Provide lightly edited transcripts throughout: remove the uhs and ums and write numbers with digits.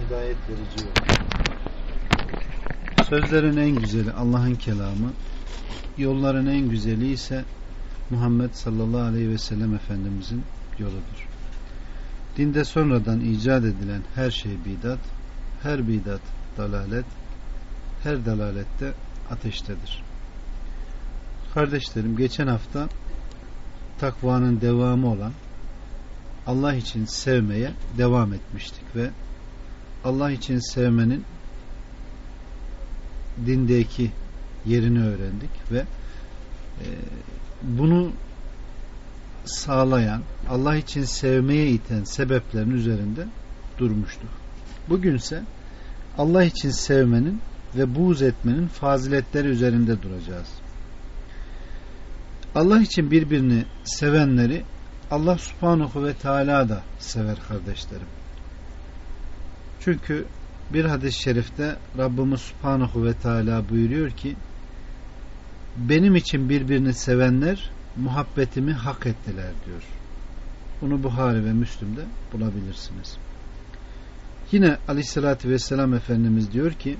hidayet verici yol. Sözlerin en güzeli Allah'ın kelamı, yolların en güzeli ise Muhammed sallallahu aleyhi ve sellem Efendimizin yoludur. Dinde sonradan icat edilen her şey bidat, her bidat dalalet, her dalalette ateştedir. Kardeşlerim, geçen hafta takvanın devamı olan Allah için sevmeye devam etmiştik ve Allah için sevmenin dindeki yerini öğrendik ve bunu sağlayan, Allah için sevmeye iten sebeplerin üzerinde durmuştuk. Bugünse Allah için sevmenin ve buğz etmenin faziletleri üzerinde duracağız. Allah için birbirini sevenleri Allah subhanahu ve teala da sever kardeşlerim. Çünkü bir hadis-i şerifte Rabbimiz subhanahu ve teala buyuruyor ki, benim için birbirini sevenler muhabbetimi hak ettiler diyor. Bunu Buhari ve Müslim'de bulabilirsiniz. Yine aleyhissalatü vesselam Efendimiz diyor ki,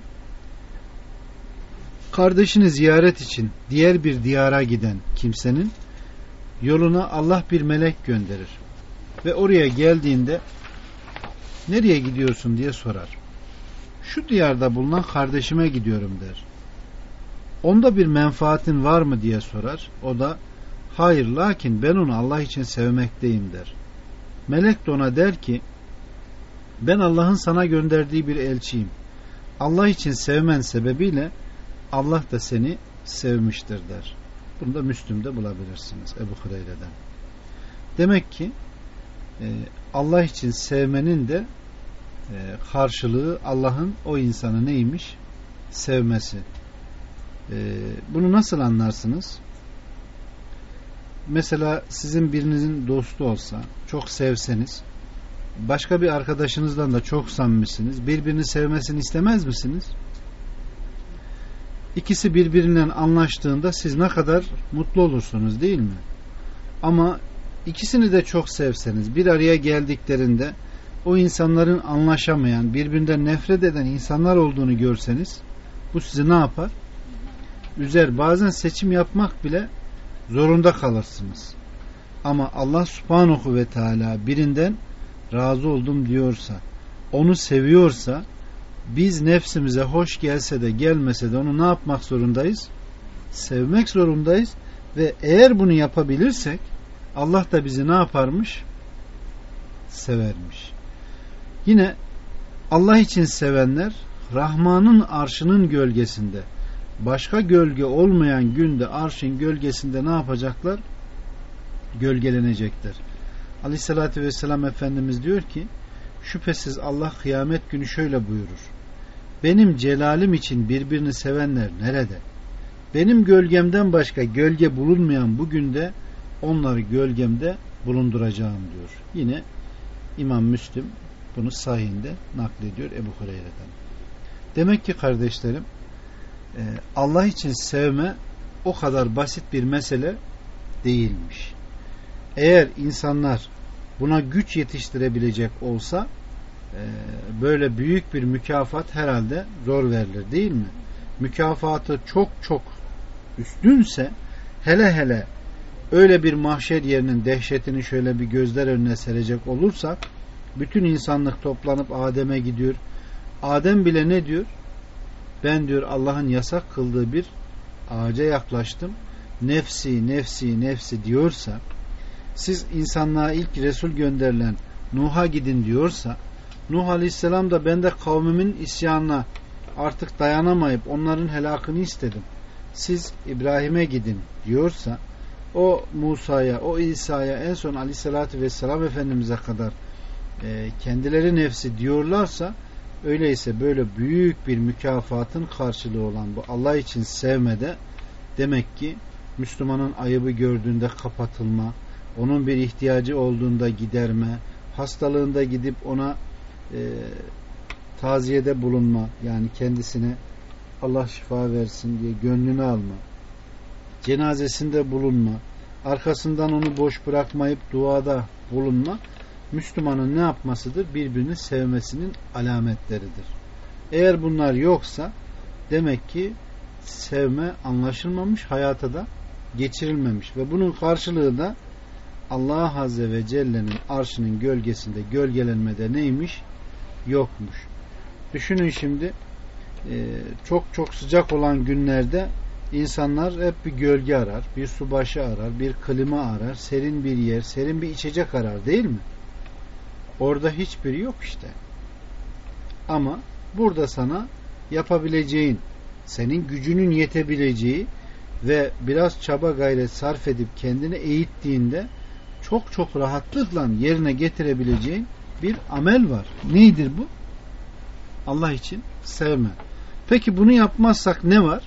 kardeşini ziyaret için diğer bir diyara giden kimsenin yoluna Allah bir melek gönderir ve oraya geldiğinde nereye gidiyorsun diye sorar. Şu diyarda bulunan kardeşime gidiyorum der. Onda bir menfaatin var mı diye sorar. O da hayır, lakin ben onu Allah için sevmekteyim der. Melek de ona der ki, ben Allah'ın sana gönderdiği bir elçiyim. Allah için sevmen sebebiyle Allah da seni sevmiştir der. Bunu da Müslüm'de bulabilirsiniz, Ebu Hureyre'den. Demek ki Allah için sevmenin de karşılığı Allah'ın o insanı neymiş? Sevmesi. Bunu nasıl anlarsınız? Mesela sizin birinizin dostu olsa, çok sevseniz, başka bir arkadaşınızdan da çok samimisiniz, birbirini sevmesini istemez misiniz? İkisi birbirinden anlaştığında siz ne kadar mutlu olursunuz, değil mi? Ama ikisini de çok sevseniz, bir araya geldiklerinde o insanların anlaşamayan, birbirinden nefret eden insanlar olduğunu görseniz, bu sizi ne yapar? Üzer. Bazen seçim yapmak bile zorunda kalırsınız. Ama Allah subhanahu ve teala birinden razı oldum diyorsa, onu seviyorsa, biz nefsimize hoş gelse de gelmese de onu ne yapmak zorundayız? Sevmek zorundayız ve eğer bunu yapabilirsek Allah da bizi ne yaparmış? Severmiş. Yine Allah için sevenler Rahman'ın arşının gölgesinde, başka gölge olmayan günde arşın gölgesinde ne yapacaklar? Gölgelenecekler. Aleyhissalatü vesselam Efendimiz diyor ki, şüphesiz Allah kıyamet günü şöyle buyurur. Benim celalim için birbirini sevenler nerede? Benim gölgemden başka gölge bulunmayan bu günde onları gölgemde bulunduracağım diyor. Yine İmam Müslim bunu sahihinde naklediyor Ebu Hureyre'den. Demek ki kardeşlerim, Allah için sevme o kadar basit bir mesele değilmiş. Eğer insanlar buna güç yetiştirebilecek olsa böyle büyük bir mükafat herhalde zor verilir, değil mi? Mükafatı çok çok üstünse, hele hele öyle bir mahşer yerinin dehşetini şöyle bir gözler önüne serecek olursak, bütün insanlık toplanıp Adem'e gidiyor. Adem bile ne diyor? Ben diyor Allah'ın yasak kıldığı bir ağaca yaklaştım. Nefsi, nefsi, nefsi diyorsa, siz insanlığa ilk Resul gönderilen Nuh'a gidin diyorsa, Nuh Aleyhisselam da ben de kavmimin isyanına artık dayanamayıp onların helakını istedim. Siz İbrahim'e gidin diyorsa, o Musa'ya, o İsa'ya, en son Aleyhisselatü Vesselam Efendimiz'e kadar kendileri nefsi diyorlarsa, öyleyse böyle büyük bir mükafatın karşılığı olan bu Allah için sevmede, demek ki Müslümanın ayıbı gördüğünde kapatılma, onun bir ihtiyacı olduğunda giderme, hastalığında gidip ona taziyede bulunma, yani kendisine Allah şifa versin diye gönlünü alma, cenazesinde bulunma, arkasından onu boş bırakmayıp duada bulunma, Müslümanın ne yapmasıdır? Birbirini sevmesinin alametleridir. Eğer bunlar yoksa demek ki sevme anlaşılmamış, hayata da geçirilmemiş ve bunun karşılığı da Allah Azze ve Celle'nin arşının gölgesinde gölgelenmede neymiş? Yokmuş. Düşünün şimdi çok çok sıcak olan günlerde insanlar hep bir gölge arar, bir su başı arar, bir klima arar, serin bir yer, serin bir içecek arar değil mi? Orada hiçbiri yok işte. Ama burada sana yapabileceğin, senin gücünün yetebileceği ve biraz çaba gayret sarf edip kendini eğittiğinde çok çok rahatlıkla yerine getirebileceğin bir amel var. Neydir bu? Allah için sevme. Peki bunu yapmazsak ne var?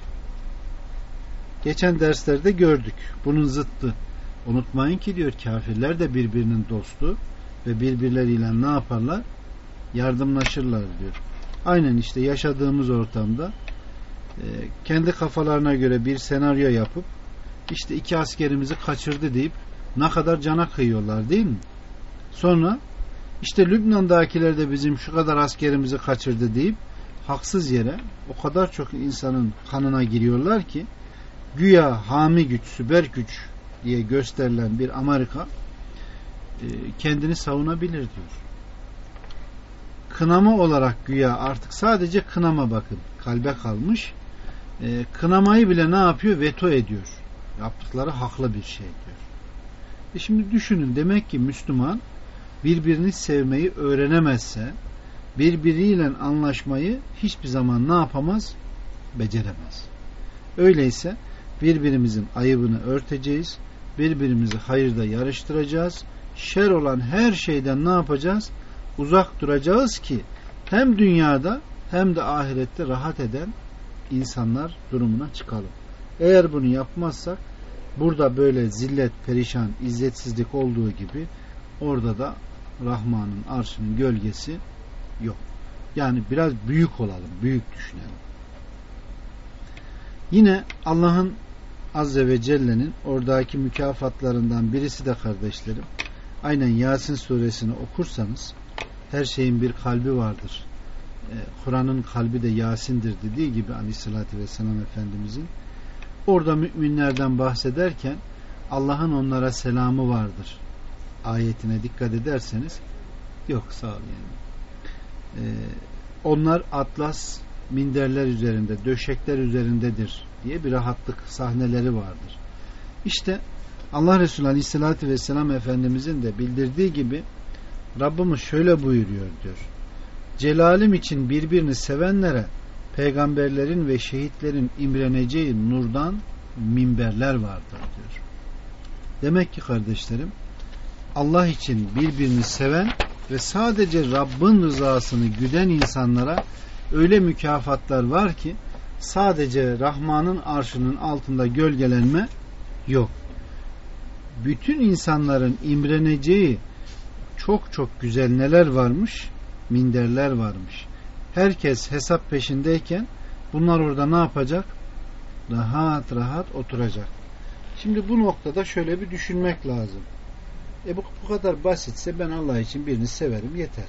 Geçen derslerde gördük. Bunun zıttı. Unutmayın ki diyor, kafirler de birbirinin dostu ve birbirleriyle ne yaparlar? Yardımlaşırlar diyor. Aynen işte yaşadığımız ortamda kendi kafalarına göre bir senaryo yapıp işte 2 askerimizi kaçırdı deyip ne kadar cana kıyıyorlar değil mi? Sonra işte Lübnan'dakiler de bizim şu kadar askerimizi kaçırdı deyip haksız yere o kadar çok insanın kanına giriyorlar ki güya hami güç, süper güç diye gösterilen bir Amerika kendini savunabilir diyor. Kınama olarak güya artık sadece kınama, bakın kalbe kalmış. Kınamayı bile ne yapıyor? Veto ediyor. Yaptıkları haklı bir şey diyor. Şimdi düşünün, demek ki Müslüman birbirini sevmeyi öğrenemezse birbiriyle anlaşmayı hiçbir zaman ne yapamaz? Beceremez. Öyleyse birbirimizin ayıbını örteceğiz. Birbirimizi hayırda yarıştıracağız. Şer olan her şeyden ne yapacağız? Uzak duracağız ki hem dünyada hem de ahirette rahat eden insanlar durumuna çıkalım. Eğer bunu yapmazsak burada böyle zillet, perişan, izzetsizlik olduğu gibi orada da Rahman'ın arşının gölgesi yok. Yani biraz büyük olalım, büyük düşünelim. Yine Allah'ın Azze ve Celle'nin oradaki mükafatlarından birisi de kardeşlerim, aynen Yasin suresini okursanız her şeyin bir kalbi vardır. Kur'an'ın kalbi de Yasin'dir dediği gibi Aleyhisselatü Vesselam Efendimizin orada müminlerden bahsederken Allah'ın onlara selamı vardır ayetine dikkat ederseniz, yok sağ ol yani. Onlar atlas minderler üzerinde, döşekler üzerindedir diye bir rahatlık sahneleri vardır. İşte Allah Resulü Aleyhisselatü Vesselam Efendimizin de bildirdiği gibi Rabbimiz şöyle buyuruyor diyor. Celalim için birbirini sevenlere peygamberlerin ve şehitlerin imreneceği nurdan minberler vardır diyor. Demek ki kardeşlerim, Allah için birbirini seven ve sadece Rabbin rızasını güden insanlara öyle mükafatlar var ki sadece Rahman'ın arşının altında gölgelenme yok. Bütün insanların imreneceği çok çok güzel neler varmış? Minderler varmış. Herkes hesap peşindeyken bunlar orada ne yapacak? Rahat rahat oturacak. Şimdi bu noktada şöyle bir düşünmek lazım. Bu kadar basitse ben Allah için birini severim yeter.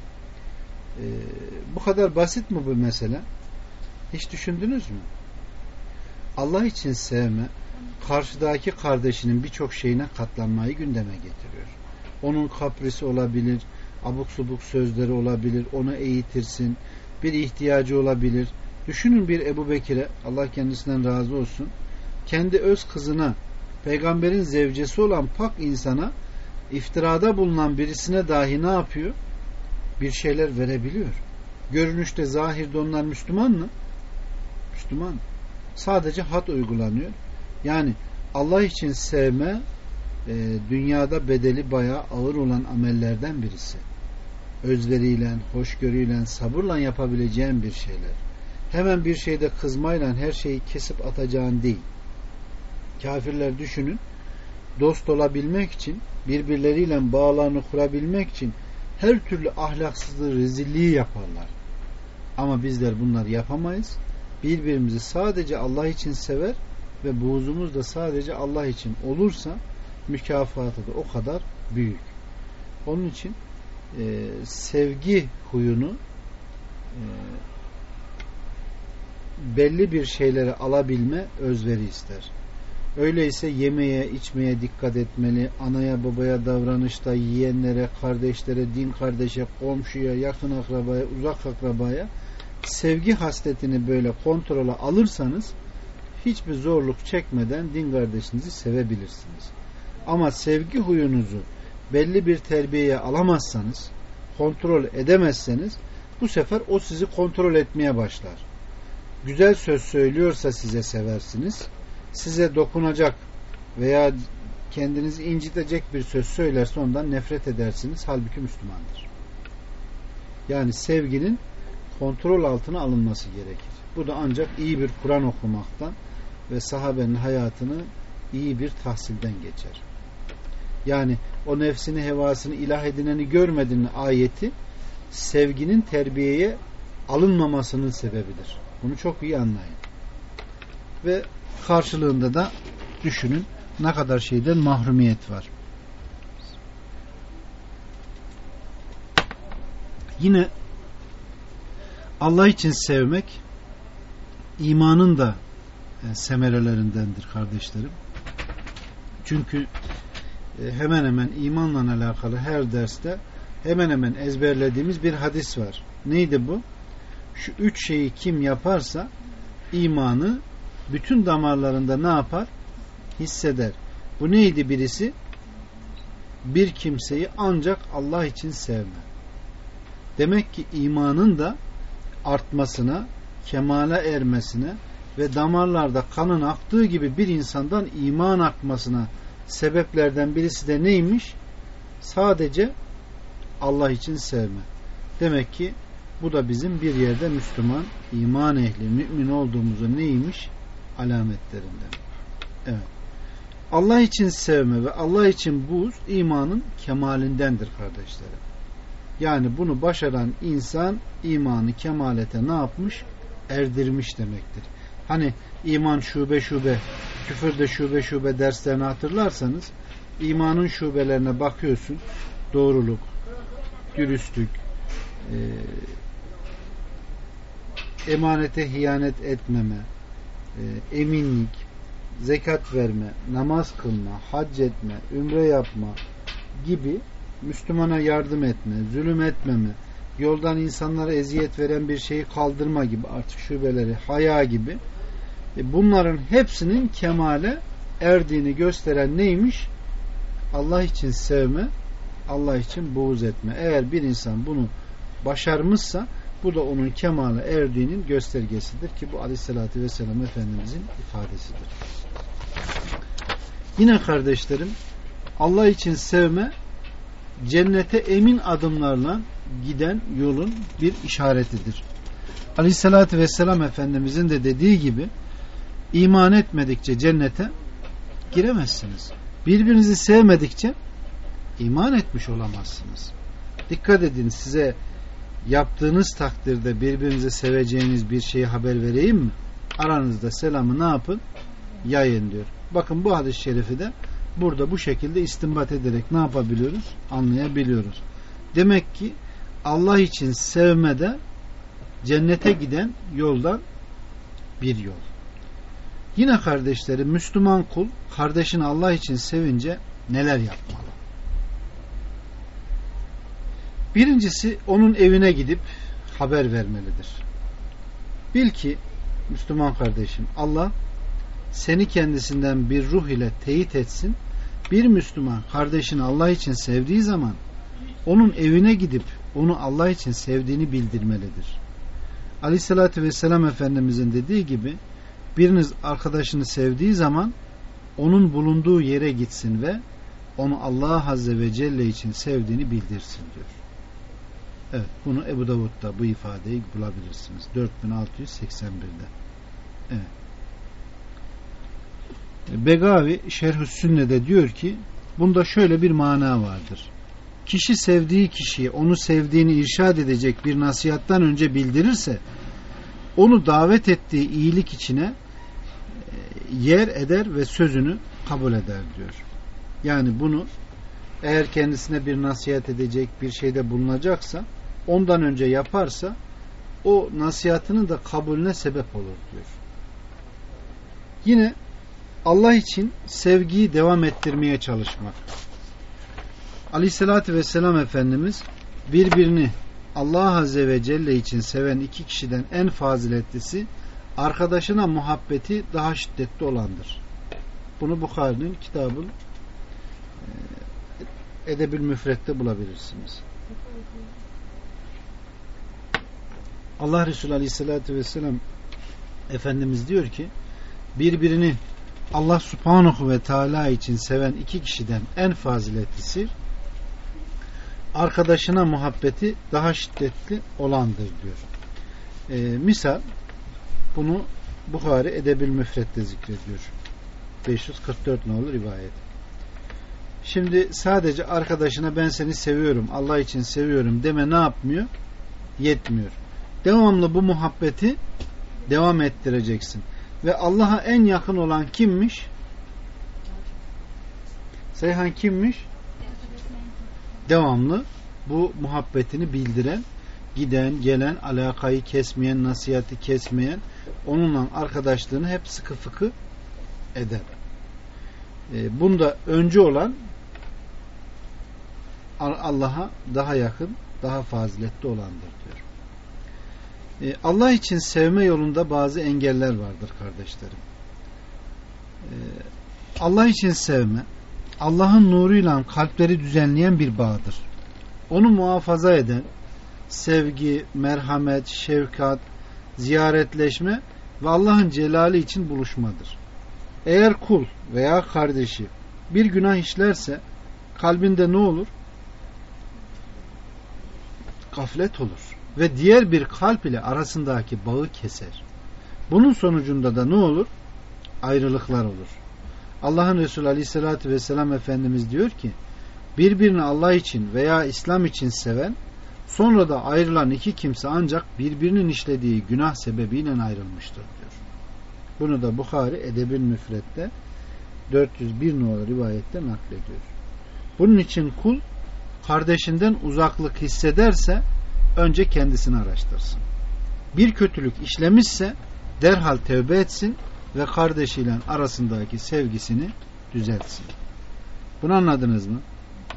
Bu kadar basit mi bu mesele? Hiç düşündünüz mü? Allah için sevme karşıdaki kardeşinin birçok şeyine katlanmayı gündeme getiriyor. Onun kaprisi olabilir, abuk subuk sözleri olabilir, onu eğitirsin, bir ihtiyacı olabilir. Düşünün bir Ebu Bekir'e, Allah kendisinden razı olsun, kendi öz kızına, peygamberin zevcesi olan pak insana iftirada bulunan birisine dahi ne yapıyor? Bir şeyler verebiliyor. Görünüşte, zahirde onlar Müslüman mı? Müslüman. Sadece had uygulanıyor. Yani Allah için sevme dünyada bedeli bayağı ağır olan amellerden birisi. Özveriyle, hoşgörüyle, sabırla yapabileceğin bir şeyler. Hemen bir şeyde kızmayla her şeyi kesip atacağın değil. Kafirler düşünün, dost olabilmek için, birbirleriyle bağlarını kurabilmek için her türlü ahlaksızlığı, rezilliği yaparlar. Ama bizler bunları yapamayız. Birbirimizi sadece Allah için sever ve buğzumuz da sadece Allah için olursa mükafatı da o kadar büyük. Onun için sevgi huyunu belli bir şeyleri alabilme özveri ister. Öyleyse yemeye, içmeye dikkat etmeli. Anaya, babaya davranışta, yeğenlere, kardeşlere, din kardeşe, komşuya, yakın akrabaya, uzak akrabaya sevgi hasletini böyle kontrole alırsanız hiçbir zorluk çekmeden din kardeşinizi sevebilirsiniz. Ama sevgi huyunuzu belli bir terbiyeye alamazsanız, kontrol edemezseniz bu sefer o sizi kontrol etmeye başlar. Güzel söz söylüyorsa size seversiniz. Size dokunacak veya kendinizi incitecek bir söz söylerse ondan nefret edersiniz. Halbuki Müslümandır. Yani sevginin kontrol altına alınması gerekir. Bu da ancak iyi bir Kur'an okumaktan ve sahabenin hayatını iyi bir tahsilden geçer. Yani o nefsini, hevasını ilah edineni görmedin ayeti sevginin terbiyeye alınmamasının sebebidir. Bunu çok iyi anlayın. Ve karşılığında da düşünün ne kadar şeyden mahrumiyet var. Yine Allah için sevmek imanın da semerelerindendir kardeşlerim. Çünkü hemen hemen imanla alakalı her derste hemen hemen ezberlediğimiz bir hadis var. Neydi bu? Şu üç şeyi kim yaparsa imanı bütün damarlarında ne yapar? Hisseder. Bu neydi birisi? Bir kimseyi ancak Allah için sevme. Demek ki imanın da artmasına, kemale ermesine ve damarlarda kanın aktığı gibi bir insandan iman akmasına sebeplerden birisi de neymiş? Sadece Allah için sevme. Demek ki bu da bizim bir yerde Müslüman, iman ehli, mümin olduğumuzu neymiş? Alametlerinden. Evet. Allah için sevme ve Allah için buğz imanın kemalindendir kardeşlerim. Yani bunu başaran insan imanı kemalete ne yapmış? Erdirmiş demektir. Hani iman şube şube, küfür de şube şube derslerini hatırlarsanız imanın şubelerine bakıyorsun. Doğruluk, dürüstlük, emanete hiyanet etmeme, eminlik, zekat verme, namaz kılma, hac etme, ümre yapma gibi, Müslümana yardım etme, zulüm etmeme, yoldan insanlara eziyet veren bir şeyi kaldırma gibi artık şubeleri, haya gibi bunların hepsinin kemale erdiğini gösteren neymiş? Allah için sevme, Allah için buğz etme. Eğer bir insan bunu başarmışsa bu da onun kemale erdiğinin göstergesidir ki bu Aleyhisselatü Vesselam Efendimizin ifadesidir. Yine kardeşlerim Allah için sevme cennete emin adımlarla giden yolun bir işaretidir. Aleyhisselatü Vesselam Efendimizin de dediği gibi iman etmedikçe cennete giremezsiniz. Birbirinizi sevmedikçe iman etmiş olamazsınız. Dikkat edin, size yaptığınız takdirde birbirinizi seveceğiniz bir şeyi haber vereyim mi? Aranızda selamı ne yapın? Yayın diyor. Bakın bu hadis-i şerifi de burada bu şekilde istinbat ederek ne yapabiliyoruz? Anlayabiliyoruz. Demek ki Allah için sevmede cennete giden yoldan bir yol. Yine kardeşlerim Müslüman kul kardeşini Allah için sevince neler yapmalı? Birincisi onun evine gidip haber vermelidir. Bil ki Müslüman kardeşim Allah seni kendisinden bir ruh ile teyit etsin. Bir Müslüman kardeşini Allah için sevdiği zaman onun evine gidip onu Allah için sevdiğini bildirmelidir. Aleyhissalatü Vesselam Efendimizin dediği gibi biriniz arkadaşını sevdiği zaman onun bulunduğu yere gitsin ve onu Allah Azze ve Celle için sevdiğini bildirsin diyor. Evet, bunu Ebu Davud'da bu ifadeyi bulabilirsiniz. 4681'de. Evet. Begavi Şerh-ü Sünne'de diyor ki bunda şöyle bir mana vardır. Kişi sevdiği kişiye onu sevdiğini irşad edecek bir nasihattan önce bildirirse onu davet ettiği iyilik içine yer eder ve sözünü kabul eder diyor. Yani bunu eğer kendisine bir nasihat edecek bir şeyde bulunacaksa, ondan önce yaparsa o nasihatının da kabulüne sebep olur diyor. Yine Allah için sevgiyi devam ettirmeye çalışmak. Aleyhissalatü vesselam Efendimiz birbirini Allah Azze ve Celle için seven iki kişiden en faziletlisi arkadaşına muhabbeti daha şiddetli olandır. Bunu Bukhari'nin kitabı Edebül Müfret'te bulabilirsiniz. Allah Resulü Aleyhisselatü Vesselam Efendimiz diyor ki, birbirini Allah Subhanahu ve Teala için seven iki kişiden en faziletlisi arkadaşına muhabbeti daha şiddetli olandır diyor. Misal bunu Bukhari Edebül Müfret'te zikrediyor. 544 nolu rivayet. Şimdi sadece arkadaşına ben seni seviyorum, Allah için seviyorum deme ne yapmıyor? Yetmiyor. Devamlı bu muhabbeti devam ettireceksin. Ve Allah'a en yakın olan kimmiş? Seyhan kimmiş? Devamlı bu muhabbetini bildiren, giden, gelen, alakayı kesmeyen, nasihati kesmeyen, onunla arkadaşlığını hep sıkı fıkı eder. Bunda önce olan Allah'a daha yakın, daha faziletli olandır diyor. Allah için sevme yolunda bazı engeller vardır kardeşlerim. Allah için sevme, Allah'ın nuruyla kalpleri düzenleyen bir bağdır. Onu muhafaza eden sevgi, merhamet, şefkat, ziyaretleşme ve Allah'ın celali için buluşmadır. Eğer kul veya kardeşi bir günah işlerse kalbinde ne olur? Gaflet olur ve diğer bir kalp ile arasındaki bağı keser. Bunun sonucunda da ne olur? Ayrılıklar olur. Allah'ın Resulü Aleyhisselatü Vesselam Efendimiz diyor ki, birbirini Allah için veya İslam için seven, sonra da ayrılan iki kimse ancak birbirinin işlediği günah sebebiyle ayrılmıştır diyor. Bunu da Bukhari Edebül Müfret'te 401 numaralı rivayette naklediyor. Bunun için kul kardeşinden uzaklık hissederse önce kendisini araştırsın. Bir kötülük işlemişse derhal tevbe etsin ve kardeşiyle arasındaki sevgisini düzeltsin. Bunu anladınız mı?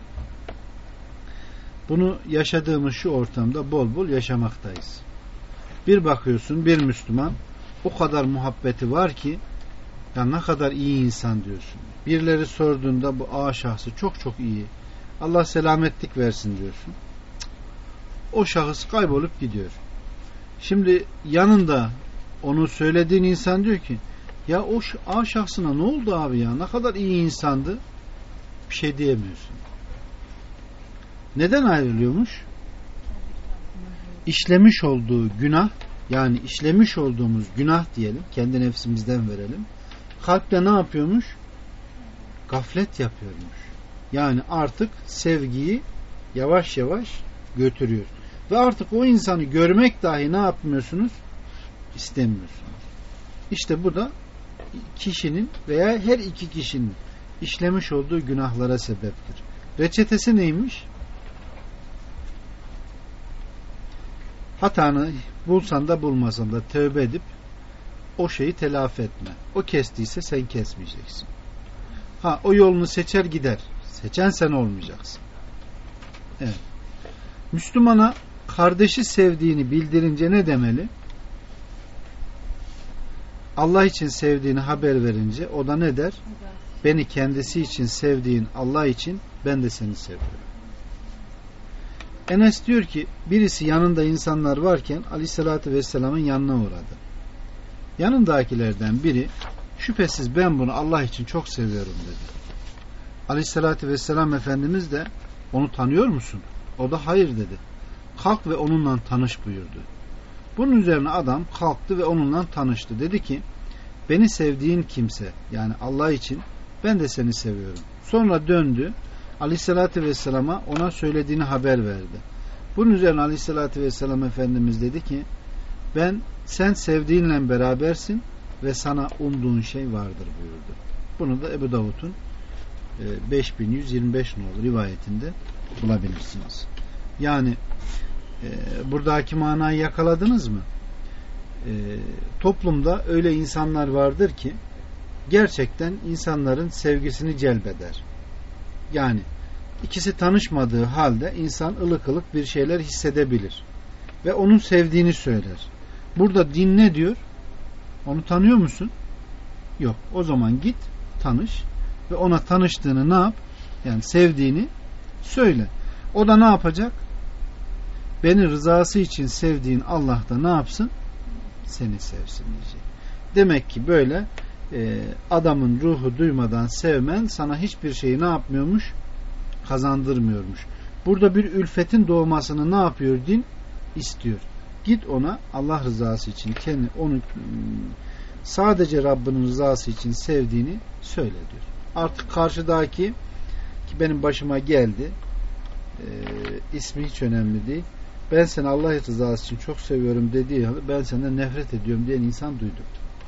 Bunu yaşadığımız şu ortamda bol bol yaşamaktayız. Bir bakıyorsun bir Müslüman o kadar muhabbeti var ki ya ne kadar iyi insan diyorsun. Birileri sorduğunda bu şahsı çok çok iyi. Allah selametlik versin diyorsun. O şahıs kaybolup gidiyor. Şimdi yanında onu söylediğin insan diyor ki ya o şahsına ne oldu abi ya? Ne kadar iyi insandı. Bir şey diyemiyorsun. Neden ayrılıyormuş? İşlemiş olduğu günah, yani işlemiş olduğumuz günah diyelim, kendi nefsimizden verelim. Kalpte ne yapıyormuş? Gaflet yapıyormuş. Yani artık sevgiyi yavaş yavaş götürüyor. Ve artık o insanı görmek dahi ne yapmıyorsunuz? İstemiyorsunuz. İşte bu da kişinin veya her iki kişinin işlemiş olduğu günahlara sebeptir. Reçetesi neymiş? Hatanı bulsan da bulmasan da tövbe edip o şeyi telafi etme. O kestiyse sen kesmeyeceksin. O yolunu seçer gider. Seçen sen olmayacaksın. Evet. Müslümana kardeşi sevdiğini bildirince ne demeli? Allah için sevdiğini haber verince o da ne der? Beni kendisi için sevdiğin Allah için ben de seni seviyorum. Enes diyor ki birisi yanında insanlar varken Aleyhisselatü Vesselam'ın yanına uğradı. Yanındakilerden biri şüphesiz ben bunu Allah için çok seviyorum dedi. Aleyhisselatü Vesselam Efendimiz de onu tanıyor musun? O da hayır dedi. Kalk ve onunla tanış buyurdu. Bunun üzerine adam kalktı ve onunla tanıştı. Dedi ki beni sevdiğin kimse yani Allah için ben de seni seviyorum. Sonra döndü Aleyhisselatü Vesselam'a ona söylediğini haber verdi. Bunun üzerine Aleyhisselatü Vesselam Efendimiz dedi ki sen sevdiğinle berabersin ve sana umduğun şey vardır buyurdu. Bunu da Ebu Davud'un 5125 nolu rivayetinde bulabilirsiniz. Yani buradaki manayı yakaladınız mı? Toplumda öyle insanlar vardır ki gerçekten insanların sevgisini celbeder. Yani ikisi tanışmadığı halde insan ılık ılık bir şeyler hissedebilir. Ve onun sevdiğini söyler. Burada din ne diyor? Onu tanıyor musun? Yok. O zaman git tanış ve ona tanıştığını ne yap? Yani sevdiğini söyle. O da ne yapacak? Beni rızası için sevdiğin Allah da ne yapsın? Seni sevsin diyecek. Demek ki böyle adamın ruhu duymadan sevmen sana hiçbir şeyi ne yapmıyormuş? Kazandırmıyormuş. Burada bir ülfetin doğmasını ne yapıyor din? İstiyor. Git ona Allah rızası için onu sadece Rabbinin rızası için sevdiğini söyle diyor. Artık karşıdaki ki benim başıma geldi, ismi hiç önemli değil. Ben seni Allah rızası için çok seviyorum dediği halde ben senden nefret ediyorum diyen insan duydum.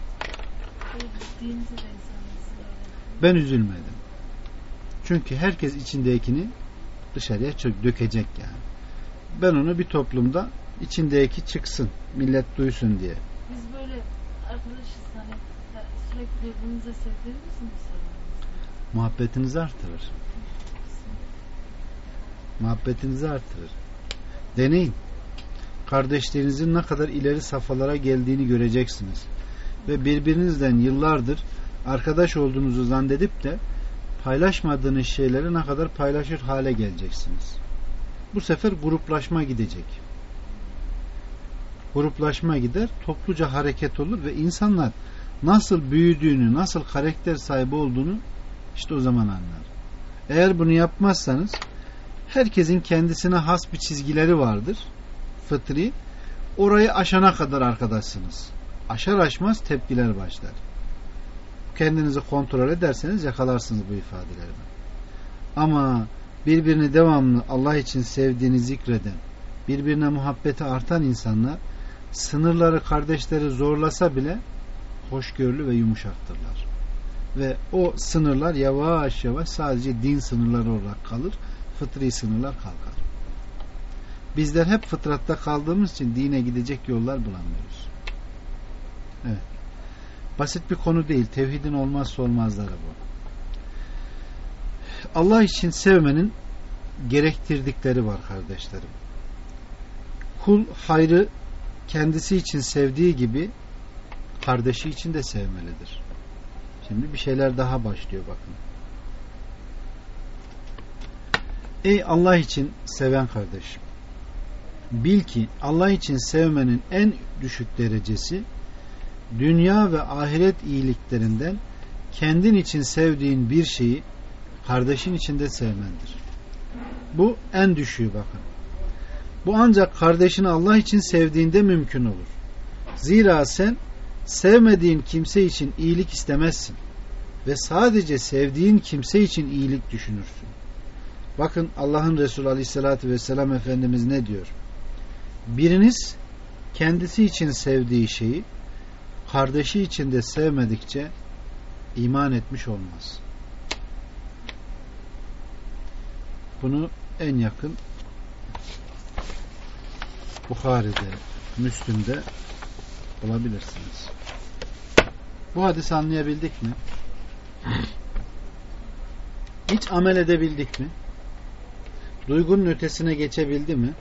Ben üzülmedim. Çünkü herkes içindekini dışarıya dökecek yani. Ben onu bir toplumda içindeki çıksın, millet duysun diye. Biz böyle arkadaşız hani sürekli birbirimize sevdiğimiz mi söylüyoruz? Muhabbetinizi artırır. Muhabbetinizi artırır. Deneyin. Kardeşlerinizin ne kadar ileri safhalara geldiğini göreceksiniz. Ve birbirinizden yıllardır arkadaş olduğunuzu zannedip de paylaşmadığınız şeyleri ne kadar paylaşır hale geleceksiniz. Bu sefer gruplaşma gidecek. Gruplaşma gider, topluca hareket olur ve insanlar nasıl büyüdüğünü, nasıl karakter sahibi olduğunu işte o zaman anlar. Eğer bunu yapmazsanız herkesin kendisine has bir çizgileri vardır. Fıtri. Orayı aşana kadar arkadaşsınız. Aşar aşmaz tepkiler başlar. Kendinizi kontrol ederseniz yakalarsınız bu ifadelerden. Ama birbirini devamlı Allah için sevdiğini zikreden, birbirine muhabbeti artan insanlar sınırları kardeşleri zorlasa bile hoşgörülü ve yumuşaktırlar. Ve o sınırlar yavaş yavaş sadece din sınırları olarak kalır. Fıtri sınırlar kalkar. Bizler hep fıtratta kaldığımız için dine gidecek yollar bulamıyoruz. Evet. Basit bir konu değil. Tevhidin olmazsa olmazları bu. Allah için sevmenin gerektirdikleri var kardeşlerim. Kul hayrı kendisi için sevdiği gibi kardeşi için de sevmelidir. Şimdi bir şeyler daha başlıyor bakın. Ey Allah için seven kardeşim, bil ki Allah için sevmenin en düşük derecesi dünya ve ahiret iyiliklerinden kendin için sevdiğin bir şeyi kardeşin için de sevmendir. Bu en düşüğü bakın. Bu ancak kardeşini Allah için sevdiğinde mümkün olur. Zira sen sevmediğin kimse için iyilik istemezsin ve sadece sevdiğin kimse için iyilik düşünürsün. Bakın Allah'ın Resulü Aleyhisselatü Vesselam Efendimiz ne diyor? Biriniz kendisi için sevdiği şeyi kardeşi için de sevmedikçe iman etmiş olmaz. Bunu en yakın Buhari'de, Müslim'de bulabilirsiniz. Bu hadisi anlayabildik mi? Hiç amel edebildik mi? Duygunun ötesine geçebildi mi?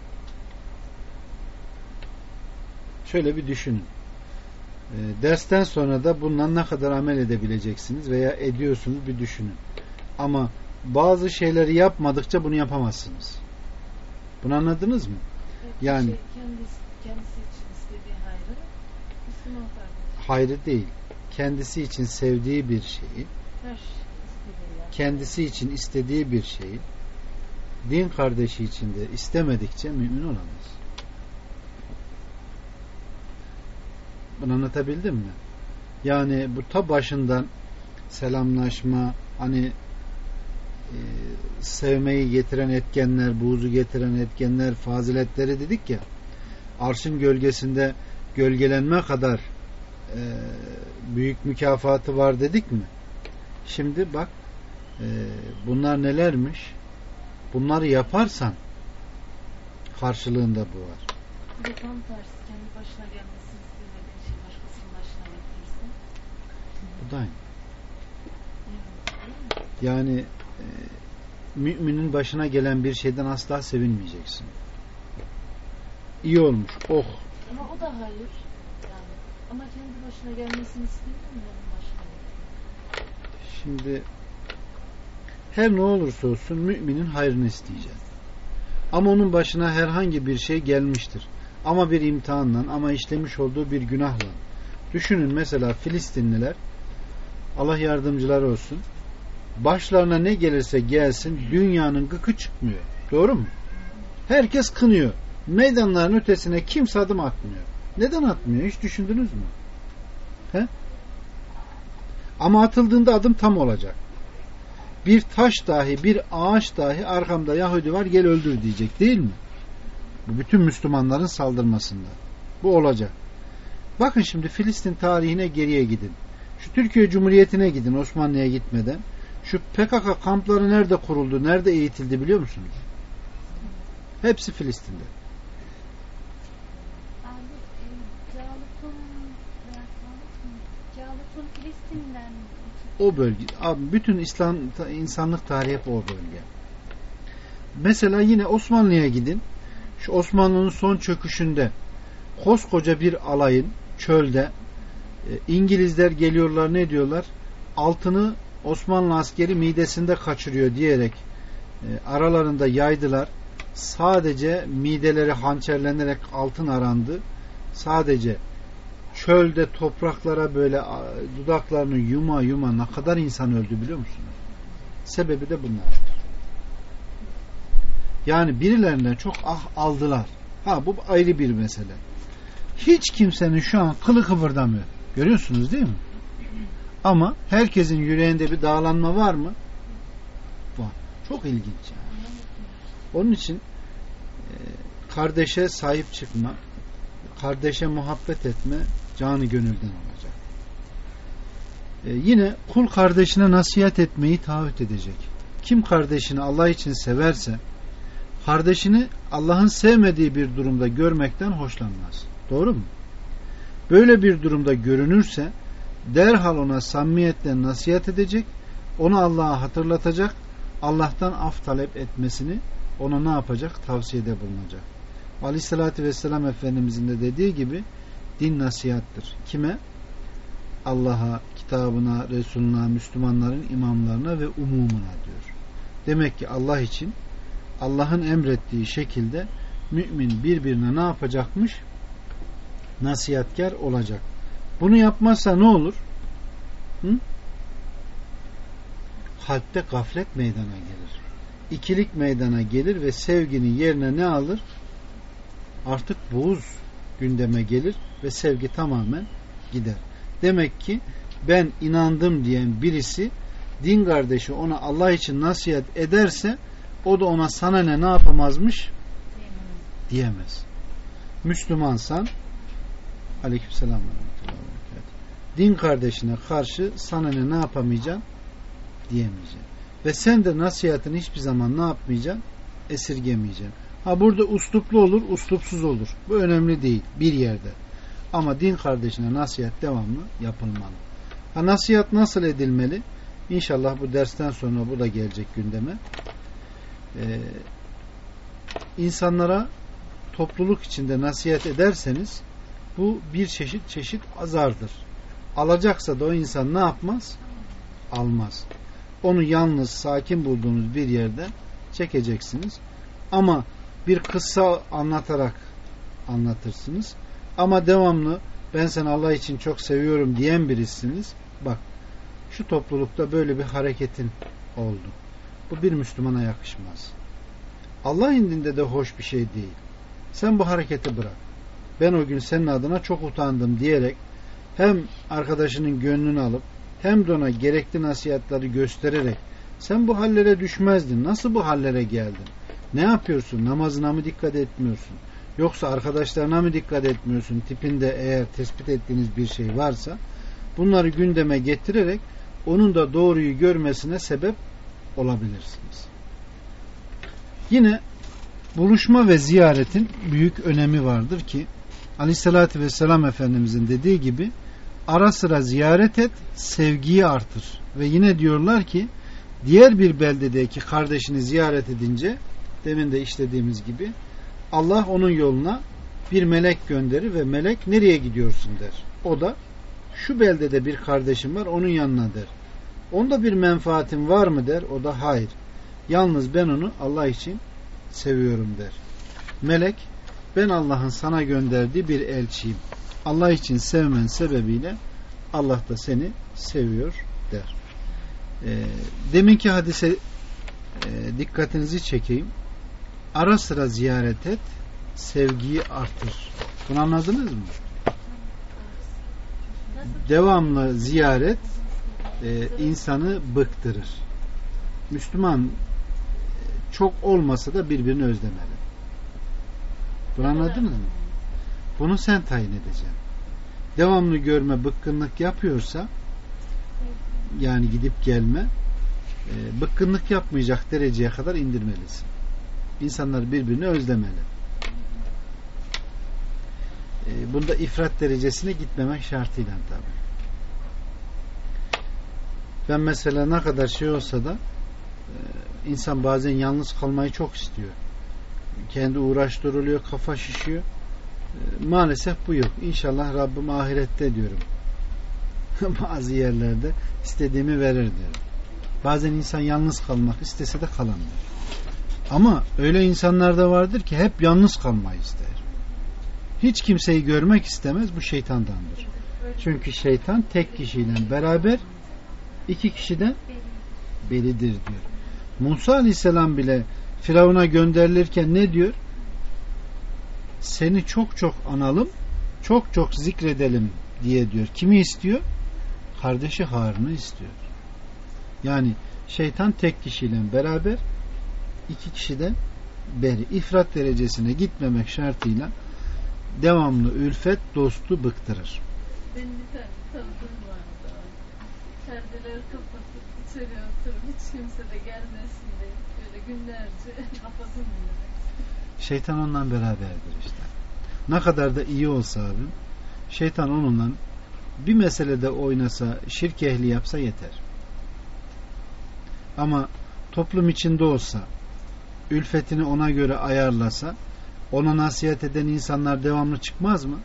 Şöyle bir düşünün. Dersten sonra da bundan ne kadar amel edebileceksiniz veya ediyorsunuz bir düşünün. Ama bazı şeyleri yapmadıkça bunu yapamazsınız. Bunu anladınız mı? Yani kendisi için istediği hayrı Müslüman kardeş. Hayrı değil. Kendisi için sevdiği bir şeyi, kendisi için istediği bir şeyi din kardeşi için de istemedikçe mümin olamaz. Bunu anlatabildim mi? Yani bu ta başından selamlaşma, hani sevmeyi getiren etkenler, buğzu getiren etkenler, faziletleri dedik ya, arşın gölgesinde gölgelenme kadar büyük mükafatı var dedik mi? Şimdi bak, bunlar nelermiş? Bunları yaparsan karşılığında bu var. Bu da tam tersi. Kendi başına gelmesini istemediğin şey başkasının başına getirirse. Bu da aynı. Evet, Yani müminin başına gelen bir şeyden asla sevinmeyeceksin. İyi olmuş. Oh. ama o da hayır. Yani. Ama kendi başına gelmesini istemiyor mu onun başına? Şimdi her ne olursa olsun müminin hayrını isteyeceğiz. Ama onun başına herhangi bir şey gelmiştir. Ama bir imtihanla, ama işlemiş olduğu bir günahla. Düşünün mesela Filistinliler, Allah yardımcıları olsun, başlarına ne gelirse gelsin dünyanın gıkı çıkmıyor. Doğru mu? Herkes kınıyor. Meydanların ötesine kimse adım atmıyor. Neden atmıyor? Hiç düşündünüz mü? He? Ama atıldığında adım tam olacak. Bir taş dahi, bir ağaç dahi arkamda Yahudi var gel öldür diyecek değil mi? Bu bütün Müslümanların saldırmasında. Bu olacak. Bakın şimdi Filistin tarihine geriye gidin. Şu Türkiye Cumhuriyeti'ne gidin Osmanlı'ya gitmeden. Şu PKK kampları nerede kuruldu, nerede eğitildi biliyor musunuz? Hepsi Filistin'de. Abi Cağlık'ın Filistin'den O bölge. Abi bütün insanlık tarihi hep o bölge. Mesela yine Osmanlı'ya gidin. Şu Osmanlı'nın son çöküşünde koskoca bir alayın çölde İngilizler geliyorlar ne diyorlar? Altını Osmanlı askeri midesinde kaçırıyor diyerek aralarında yaydılar. Sadece mideleri hançerlenerek altın arandı. Sadece çölde topraklara böyle dudaklarını yuma yuma ne kadar insan öldü biliyor musunuz? Sebebi de bunlardır. Yani birilerinden çok aldılar. Ha bu ayrı bir mesele. Hiç kimsenin şu an kılı kıpırdamıyor. Görüyorsunuz değil mi? Ama herkesin yüreğinde bir dağlanma var mı? Var. Çok ilginç yani. Onun için kardeşe sahip çıkma, kardeşe muhabbet etme canı gönülden olacak. Yine kul kardeşine nasihat etmeyi taahhüt edecek. Kim kardeşini Allah için severse kardeşini Allah'ın sevmediği bir durumda görmekten hoşlanmaz. Doğru mu? Böyle bir durumda görünürse derhal ona samimiyetle nasihat edecek, onu Allah'a hatırlatacak, Allah'tan af talep etmesini ona ne yapacak? Tavsiyede bulunacak. Aleyhissalatü vesselam Efendimizin de dediği gibi din nasihattır. Kime? Allah'a, kitabına, Resuluna, Müslümanların imamlarına ve umumuna diyor. Demek ki Allah için Allah'ın emrettiği şekilde mümin birbirine ne yapacakmış? Nasihatkar olacak. Bunu yapmazsa ne olur? Kalpte gaflet meydana gelir. İkilik meydana gelir ve sevginin yerine ne alır? Artık buğz gündeme gelir ve sevgi tamamen gider. Demek ki ben inandım diyen birisi din kardeşi ona Allah için nasihat ederse o da ona sana ne yapamazmış? Diyemez. Müslümansan aleykümselam din kardeşine karşı sana ne yapamayacaksın? Diyemeyeceksin. Ve sen de nasihatini hiçbir zaman ne yapmayacaksın? Esirgemeyeceksin. Ha burada usluplu olur, uslupsuz olur. Bu önemli değil bir yerde. Ama din kardeşine nasihat devamlı yapılmalı. Ha nasihat nasıl edilmeli? İnşallah bu dersten sonra bu da gelecek gündeme. İnsanlara topluluk içinde nasihat ederseniz bu bir çeşit azardır. Alacaksa da o insan ne yapmaz? Almaz. Onu yalnız, sakin bulduğunuz bir yerde çekeceksiniz. Ama bir kıssa anlatarak anlatırsınız. Ama devamlı ben seni Allah için çok seviyorum diyen birisiniz. Bak şu toplulukta böyle bir hareketin oldu. Bu bir Müslümana yakışmaz. Allah indinde de hoş bir şey değil. Sen bu hareketi bırak. Ben o gün senin adına çok utandım diyerek hem arkadaşının gönlünü alıp hem de ona gerekli nasihatleri göstererek sen bu hallere düşmezdin. Nasıl bu hallere geldin? Ne yapıyorsun? Namazına mı dikkat etmiyorsun? Yoksa arkadaşlarına mı dikkat etmiyorsun? Tipinde eğer tespit ettiğiniz bir şey varsa bunları gündeme getirerek onun da doğruyu görmesine sebep olabilirsiniz. Yine buluşma ve ziyaretin büyük önemi vardır ki Aleyhisselatü Vesselam Efendimizin dediği gibi ara sıra ziyaret et, sevgiyi artır. Ve yine diyorlar ki diğer bir beldedeki kardeşini ziyaret edince demin de işlediğimiz gibi Allah onun yoluna bir melek gönderir ve melek nereye gidiyorsun der. O da şu beldede bir kardeşim var onun yanına der. Onda bir menfaatin var mı der. O da hayır. Yalnız ben onu Allah için seviyorum der. Melek ben Allah'ın sana gönderdiği bir elçiyim. Allah için sevmen sebebiyle Allah da seni seviyor der. Deminki hadise dikkatinizi çekeyim. Ara sıra ziyaret et, sevgiyi artır. Bunu anladınız mı? Devamlı ziyaret insanı bıktırır. Müslüman çok olmasa da birbirini özlemeli. Bunu anladınız mı? Bunu sen tayin edeceksin. Devamlı görme, bıkkınlık yapıyorsa yani gidip gelme bıkkınlık yapmayacak dereceye kadar indirmelisin. İnsanlar birbirini özlemeli. Bunda ifrat derecesine gitmemek şartıyla tabii. Ben mesela ne kadar şey olsa da insan bazen yalnız kalmayı çok istiyor. Kendi uğraştırılıyor, kafa şişiyor. Maalesef bu yok. İnşallah Rabbim ahirette diyorum. Bazı yerlerde istediğimi verir diyorum. Bazen insan yalnız kalmak istese de kalamıyor. Ama öyle insanlar da vardır ki hep yalnız kalmayı ister. Hiç kimseyi görmek istemez. Bu şeytandandır. Çünkü şeytan tek kişiyle beraber iki kişiden beridir diyor. Musa Aleyhisselam bile Firavun'a gönderilirken ne diyor? Seni çok çok analım, çok çok zikredelim diye diyor. Kimi istiyor? Kardeşi Harun'u istiyor. Yani şeytan tek kişiyle beraber iki kişiden beri ifrat derecesine gitmemek şartıyla devamlı ülfet dostu bıktırır. Benim bir tane tanıdığım vardı. Perdeleri kapatıp içeri oturup hiç kimse de gelmesin diye böyle günlerce kafasını dinlemek. Şeytan onunla beraberdir işte. Ne kadar da iyi olsa abim, şeytan onunla bir meselede oynasa, şirk ehli yapsa yeter. Ama toplum içinde olsa, ülfetini ona göre ayarlasa, ona nasihat eden insanlar devamlı çıkmaz mı?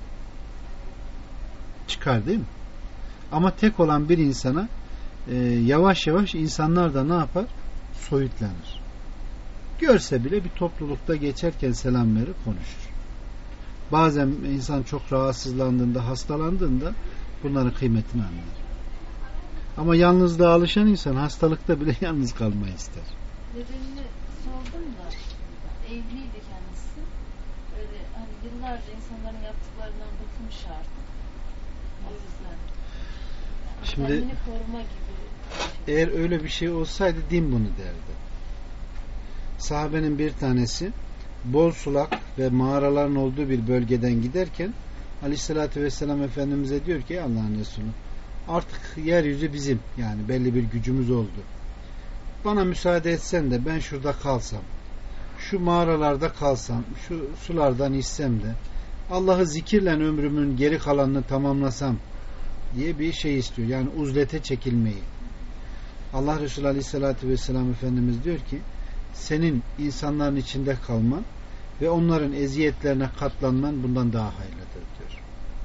Çıkar değil mi? Ama tek olan bir insana yavaş yavaş insanlar da ne yapar? Soyutlanır. Görse bile bir toplulukta geçerken selam verir, konuşur. Bazen insan çok rahatsızlandığında, hastalandığında bunların kıymetini anlar. Ama yalnızlığa alışan insan hastalıkta bile yalnız kalmayı ister. Nedenini sordum da evliydi kendisi. Öyle hani yıllarca insanların yaptıklarından bıkmış artık. O yüzden. Yani şimdi kendini koruma gibi. Eğer öyle bir şey olsaydı din bunu derdi. Sahabenin bir tanesi bol sulak ve mağaraların olduğu bir bölgeden giderken Aleyhisselatü Vesselam Efendimiz'e diyor ki Allah'ın Resulü artık yeryüzü bizim, yani belli bir gücümüz oldu. Bana müsaade etsen de ben şurada kalsam, şu mağaralarda kalsam, şu sulardan içsem de Allah'ı zikirle ömrümün geri kalanını tamamlasam diye bir şey istiyor. Yani uzlete çekilmeyi. Allah Resulü Aleyhisselatü Vesselam Efendimiz diyor ki senin insanların içinde kalman ve onların eziyetlerine katlanman bundan daha hayırlıdır diyor.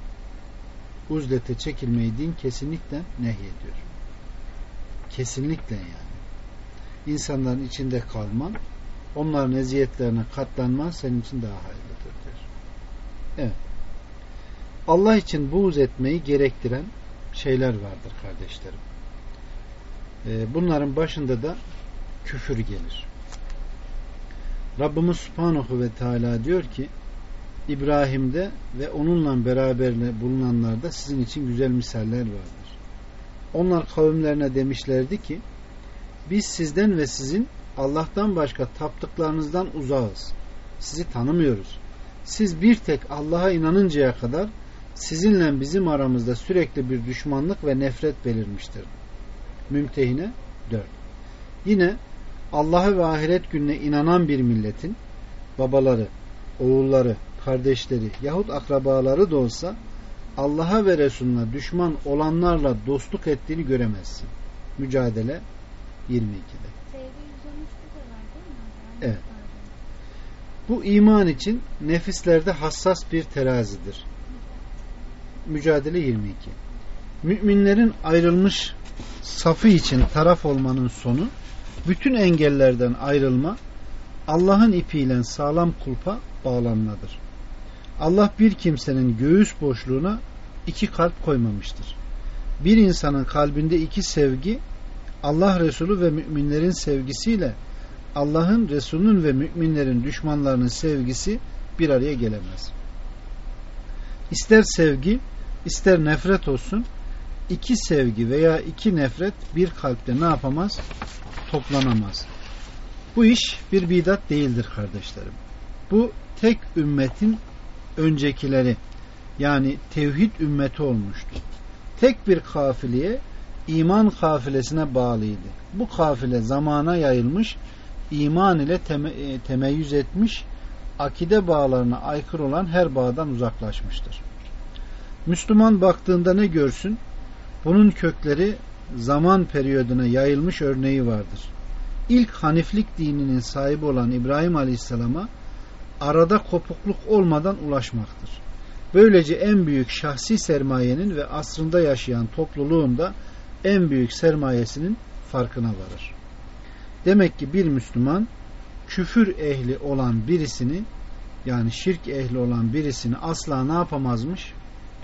Uzlete çekilmeyi din kesinlikle nehyediyor. Kesinlikle yani. İnsanların içinde kalman, onların eziyetlerine katlanman senin için daha hayırlıdır diyor. Evet. Allah için buğz etmeyi gerektiren şeyler vardır kardeşlerim. Bunların başında da küfür gelir. Rabbimiz Subhanahu ve Teala diyor ki İbrahim'de ve onunla beraber bulunanlarda sizin için güzel misaller vardır. Onlar kavimlerine demişlerdi ki biz sizden ve sizin Allah'tan başka taptıklarınızdan uzağız. Sizi tanımıyoruz. Siz bir tek Allah'a inanıncaya kadar sizinle bizim aramızda sürekli bir düşmanlık ve nefret belirmiştir. Mümtehine 4. Yine Allah'a ve ahiret gününe inanan bir milletin babaları, oğulları, kardeşleri yahut akrabaları da olsa Allah'a ve Resulüne düşman olanlarla dostluk ettiğini göremezsin. Mücadele 22'de. Evet. Bu iman için nefislerde hassas bir terazidir. Mücadele 22. Müminlerin ayrılmış safı için taraf olmanın sonu bütün engellerden ayrılma, Allah'ın ipiyle sağlam kulpa bağlanmadır. Allah bir kimsenin göğüs boşluğuna iki kalp koymamıştır. Bir insanın kalbinde iki sevgi, Allah Resulü ve müminlerin sevgisiyle Allah'ın, Resulünün ve müminlerin düşmanlarının sevgisi bir araya gelemez. İster sevgi, ister nefret olsun, iki sevgi veya iki nefret bir kalpte ne yapamaz? Toplanamaz. Bu iş bir bidat değildir kardeşlerim. Bu tek ümmetin öncekileri, yani tevhid ümmeti olmuştu. Tek bir kafileye, iman kafilesine bağlıydı. Bu kafile zamana yayılmış, iman ile temeyyüz etmiş, akide bağlarına aykırı olan her bağdan uzaklaşmıştır. Müslüman baktığında ne görsün? Bunun kökleri zaman periyoduna yayılmış örneği vardır. İlk Haniflik dininin sahibi olan İbrahim Aleyhisselam'a arada kopukluk olmadan ulaşmaktır. Böylece en büyük şahsi sermayenin ve asrında yaşayan topluluğun da en büyük sermayesinin farkına varır. Demek ki bir Müslüman küfür ehli olan birisini, yani şirk ehli olan birisini asla ne yapamazmış?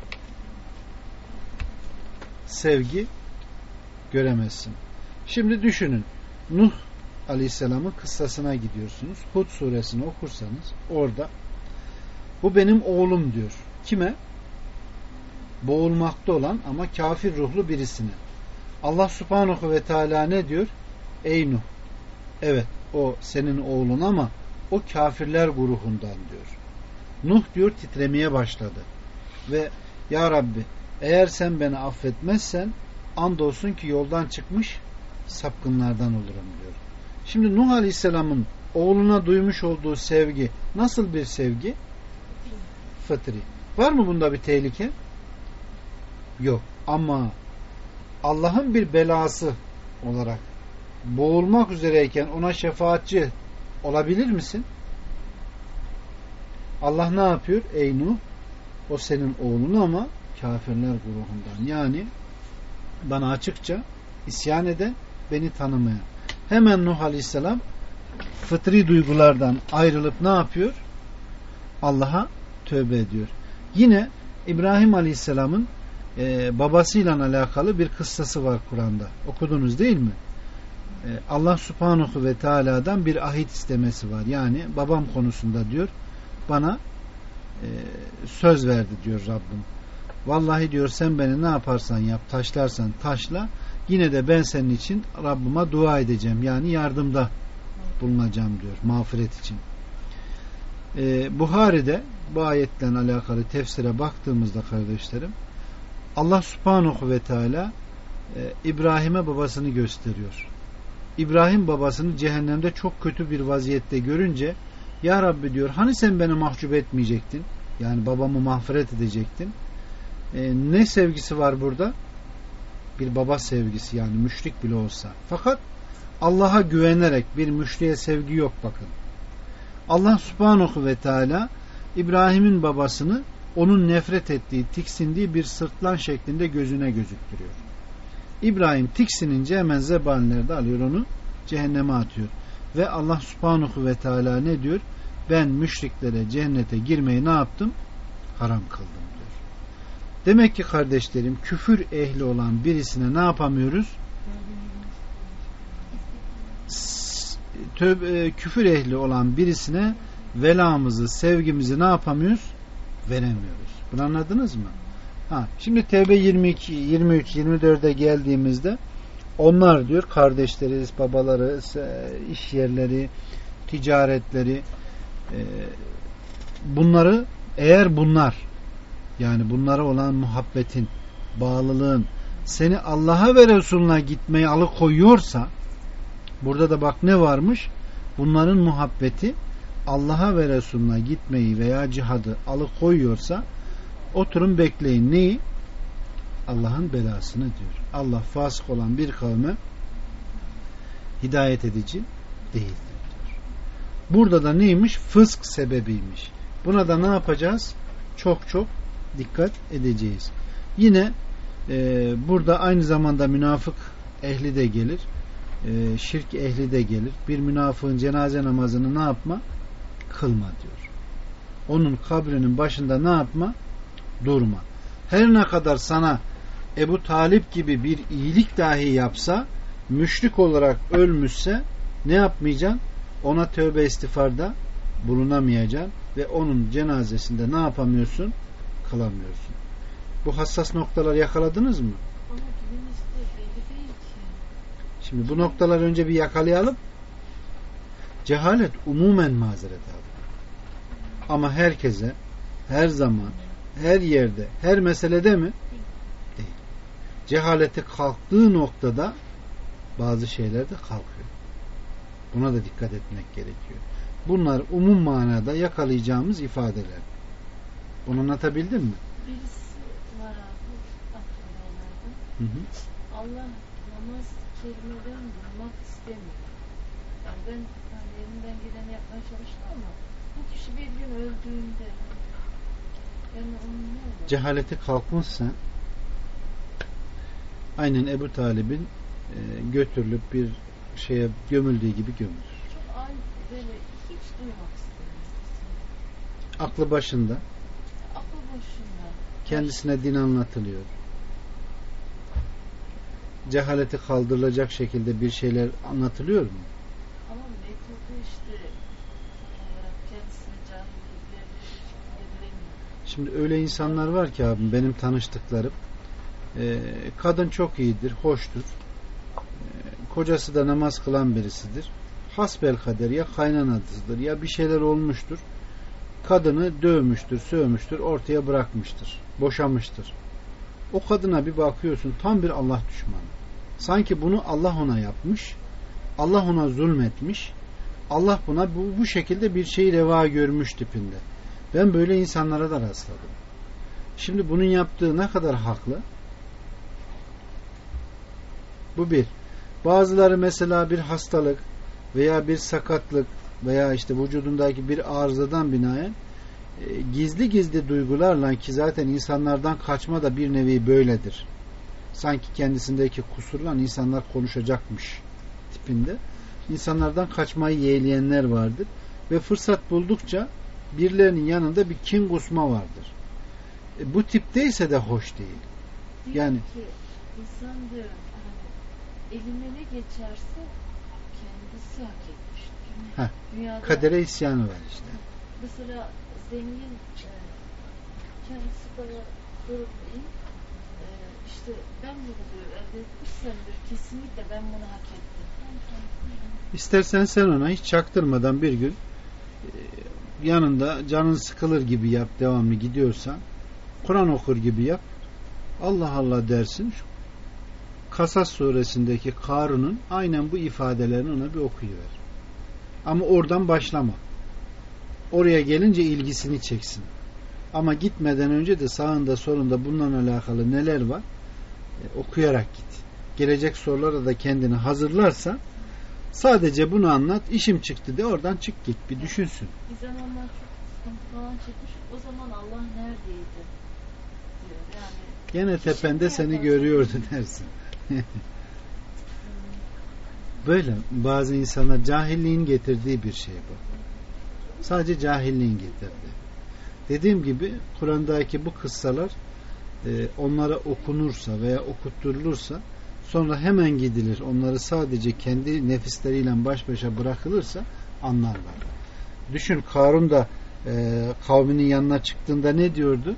Sevgi göremezsin. Şimdi düşünün. Nuh Aleyhisselam'ın kıssasına gidiyorsunuz. Hud suresini okursanız orada bu benim oğlum diyor. Kime? Boğulmakta olan ama kafir ruhlu birisine. Allah Subhanahu ve Teala ne diyor? Ey Nuh, evet o senin oğlun ama o kafirler grubundan diyor. Nuh diyor titremeye başladı. Ve ya Rabbi, eğer sen beni affetmezsen andolsun ki yoldan çıkmış sapkınlardan olurum diyor. Şimdi Nuh Aleyhisselam'ın oğluna duymuş olduğu sevgi nasıl bir sevgi? Fıtri. Var mı bunda bir tehlike? Yok. Ama Allah'ın bir belası olarak boğulmak üzereyken ona şefaatçi olabilir misin? Allah ne yapıyor? Ey Nuh, o senin oğlun ama kafirler grubundan. Yani bana açıkça isyan eden, beni tanımayan. Hemen Nuh Aleyhisselam fıtri duygulardan ayrılıp ne yapıyor? Allah'a tövbe ediyor. Yine İbrahim Aleyhisselam'ın babasıyla alakalı bir kıssası var Kur'an'da. Okudunuz değil mi? Allah Subhanahu ve Teala'dan bir ahit istemesi var. Yani babam konusunda diyor, bana söz verdi diyor Rabbim. Vallahi diyor sen beni ne yaparsan yap, taşlarsan taşla, yine de ben senin için Rabbime dua edeceğim. Yani yardımda bulunacağım diyor, mağfiret için. Buhari'de bu ayetle alakalı tefsire baktığımızda kardeşlerim, Allah Subhanahu ve Teala İbrahim'e babasını gösteriyor. İbrahim babasını cehennemde çok kötü bir vaziyette görünce, ya Rabbi diyor, hani sen beni mahcup etmeyecektin, yani babamı mağfiret edecektin. Ne sevgisi var burada? Bir baba sevgisi, yani müşrik bile olsa. Fakat Allah'a güvenerek bir müşriye sevgi yok bakın. Allah Subhanahu ve Teala İbrahim'in babasını onun nefret ettiği, tiksindiği bir sırtlan şeklinde gözüne gözüktürüyor. İbrahim tiksinince hemen zebanilerde alıyor, onu cehenneme atıyor. Ve Allah Subhanahu ve Teala ne diyor? Ben müşriklere cennete girmeyi ne yaptım? Haram kıldım diyor. Demek ki kardeşlerim, küfür ehli olan birisine ne yapamıyoruz? Küfür ehli olan birisine velamızı, sevgimizi ne yapamıyoruz? Veremiyoruz. Bunu anladınız mı? Şimdi Tevbe 22, 23, 24'e geldiğimizde onlar diyor kardeşleri, babaları, iş yerleri, ticaretleri, bunları, eğer bunlar, yani bunlara olan muhabbetin, bağlılığın seni Allah'a ve Resulüne gitmeyi alıkoyuyorsa, Burada da bak ne varmış? Bunların muhabbeti Allah'a ve Resulüne gitmeyi veya cihadı alıkoyuyorsa oturun bekleyin. Neyi? Allah'ın belasını diyor. Allah fasık olan bir kavme hidayet edici değildir diyor. Burada da neymiş? Fısk sebebiymiş. Buna da ne yapacağız? Çok çok dikkat edeceğiz. Yine burada aynı zamanda münafık ehli de gelir. Şirk ehli de gelir. Bir münafığın cenaze namazını ne yapma? Kılma diyor. Onun kabrinin başında ne yapma? Durma. Her ne kadar sana Ebu Talip gibi bir iyilik dahi yapsa, müşrik olarak ölmüşse ne yapmayacaksın? Ona tövbe istiğfarda bulunamayacaksın ve onun cenazesinde ne yapamıyorsun? Kılamıyorsun. Bu hassas noktalar yakaladınız mı? Ama günümüzde belli değil ki. Şimdi bu noktaları önce bir yakalayalım. Cehalet umumen mazeret alır. Ama herkese, her zaman, her yerde, her meselede mi? Değil. Cehaleti kalktığı noktada bazı şeyler de kalkıyor. Buna da dikkat etmek gerekiyor. Bunlar umum manada yakalayacağımız ifadeler. Bunu anlatabildim mi? Birisi var abi, aklımda. Allah namaz kelimeden bulmak istemiyor. Yani ben elimden geleni yapmaya çalıştım ama bu kişi bir gün öldüğünde ben onun ne olur? Cehaleti kalkmışsa aynen Ebu Talib'in götürülüp bir şeye gömüldüğü gibi gömülür. Çok aynı böyle hiç duymak istemiyorum. Aklı başında, Aklı başında. kendisine din anlatılıyor. Cehaleti kaldırılacak şekilde bir şeyler anlatılıyor mu? Ama metodu işte kendisine cahil edilebiliyor. Şimdi öyle insanlar var ki abim, benim tanıştıklarım, kadın çok iyidir, hoştur, kocası da namaz kılan birisidir, hasbelkader ya kaynanasıdır ya bir şeyler olmuştur, kadını dövmüştür, sövmüştür, ortaya bırakmıştır, boşamıştır. O kadına bir bakıyorsun, tam bir Allah düşmanı. Sanki bunu Allah ona yapmış, Allah ona zulmetmiş, Allah buna bu şekilde bir şeyi reva görmüş tipinde. Ben böyle insanlara da rastladım. Şimdi bunun yaptığı ne kadar haklı? Bu bir. Bazıları mesela bir hastalık veya bir sakatlık veya işte vücudundaki bir arızadan binaen gizli gizli duygularla, ki zaten insanlardan kaçma da bir nevi böyledir. Sanki kendisindeki kusurla insanlar konuşacakmış tipinde. İnsanlardan kaçmayı yeğleyenler vardır. Ve fırsat buldukça birilerinin yanında bir kin kusma vardır. Bu tipteyse de hoş değil. Diyor Yani ki insan diyor hani elime ne geçerse kendisi hak etmiş. Dünyada kadere isyanı var işte. mesela zengin kendisi bana durup işte ben bunu diyor elde etmişsemdir kesinlikle ben bunu hak ettim. İstersen sen ona hiç çaktırmadan bir gün yanında canın sıkılır gibi yap, devamlı gidiyorsan Kur'an okur gibi yap, Allah Allah dersin. Kasas suresindeki Karun'un aynen bu ifadelerini ona bir okuyuver. Ama oradan başlama. Oraya gelince ilgisini çeksin. Ama gitmeden önce de sağında solunda bununla alakalı neler var okuyarak git. Gelecek sorulara da kendini hazırlarsa sadece bunu anlat, işim çıktı de oradan çık git, bir düşünsün. Bir zamanlar çok sıkıntı falan çekmiş. O zaman Allah neredeydi diyor. Yani Gene tepende seni görüyordu dersin. Böyle bazı insanlar, cahilliğin getirdiği bir şey bu. Sadece cahilliğin getirdiği. Dediğim gibi Kur'an'daki bu kıssalar onlara okunursa veya okutturulursa sonra hemen gidilir. Onları sadece kendi nefisleriyle baş başa bırakılırsa anlarlar. Düşün, Karun da kavminin yanına çıktığında ne diyordu?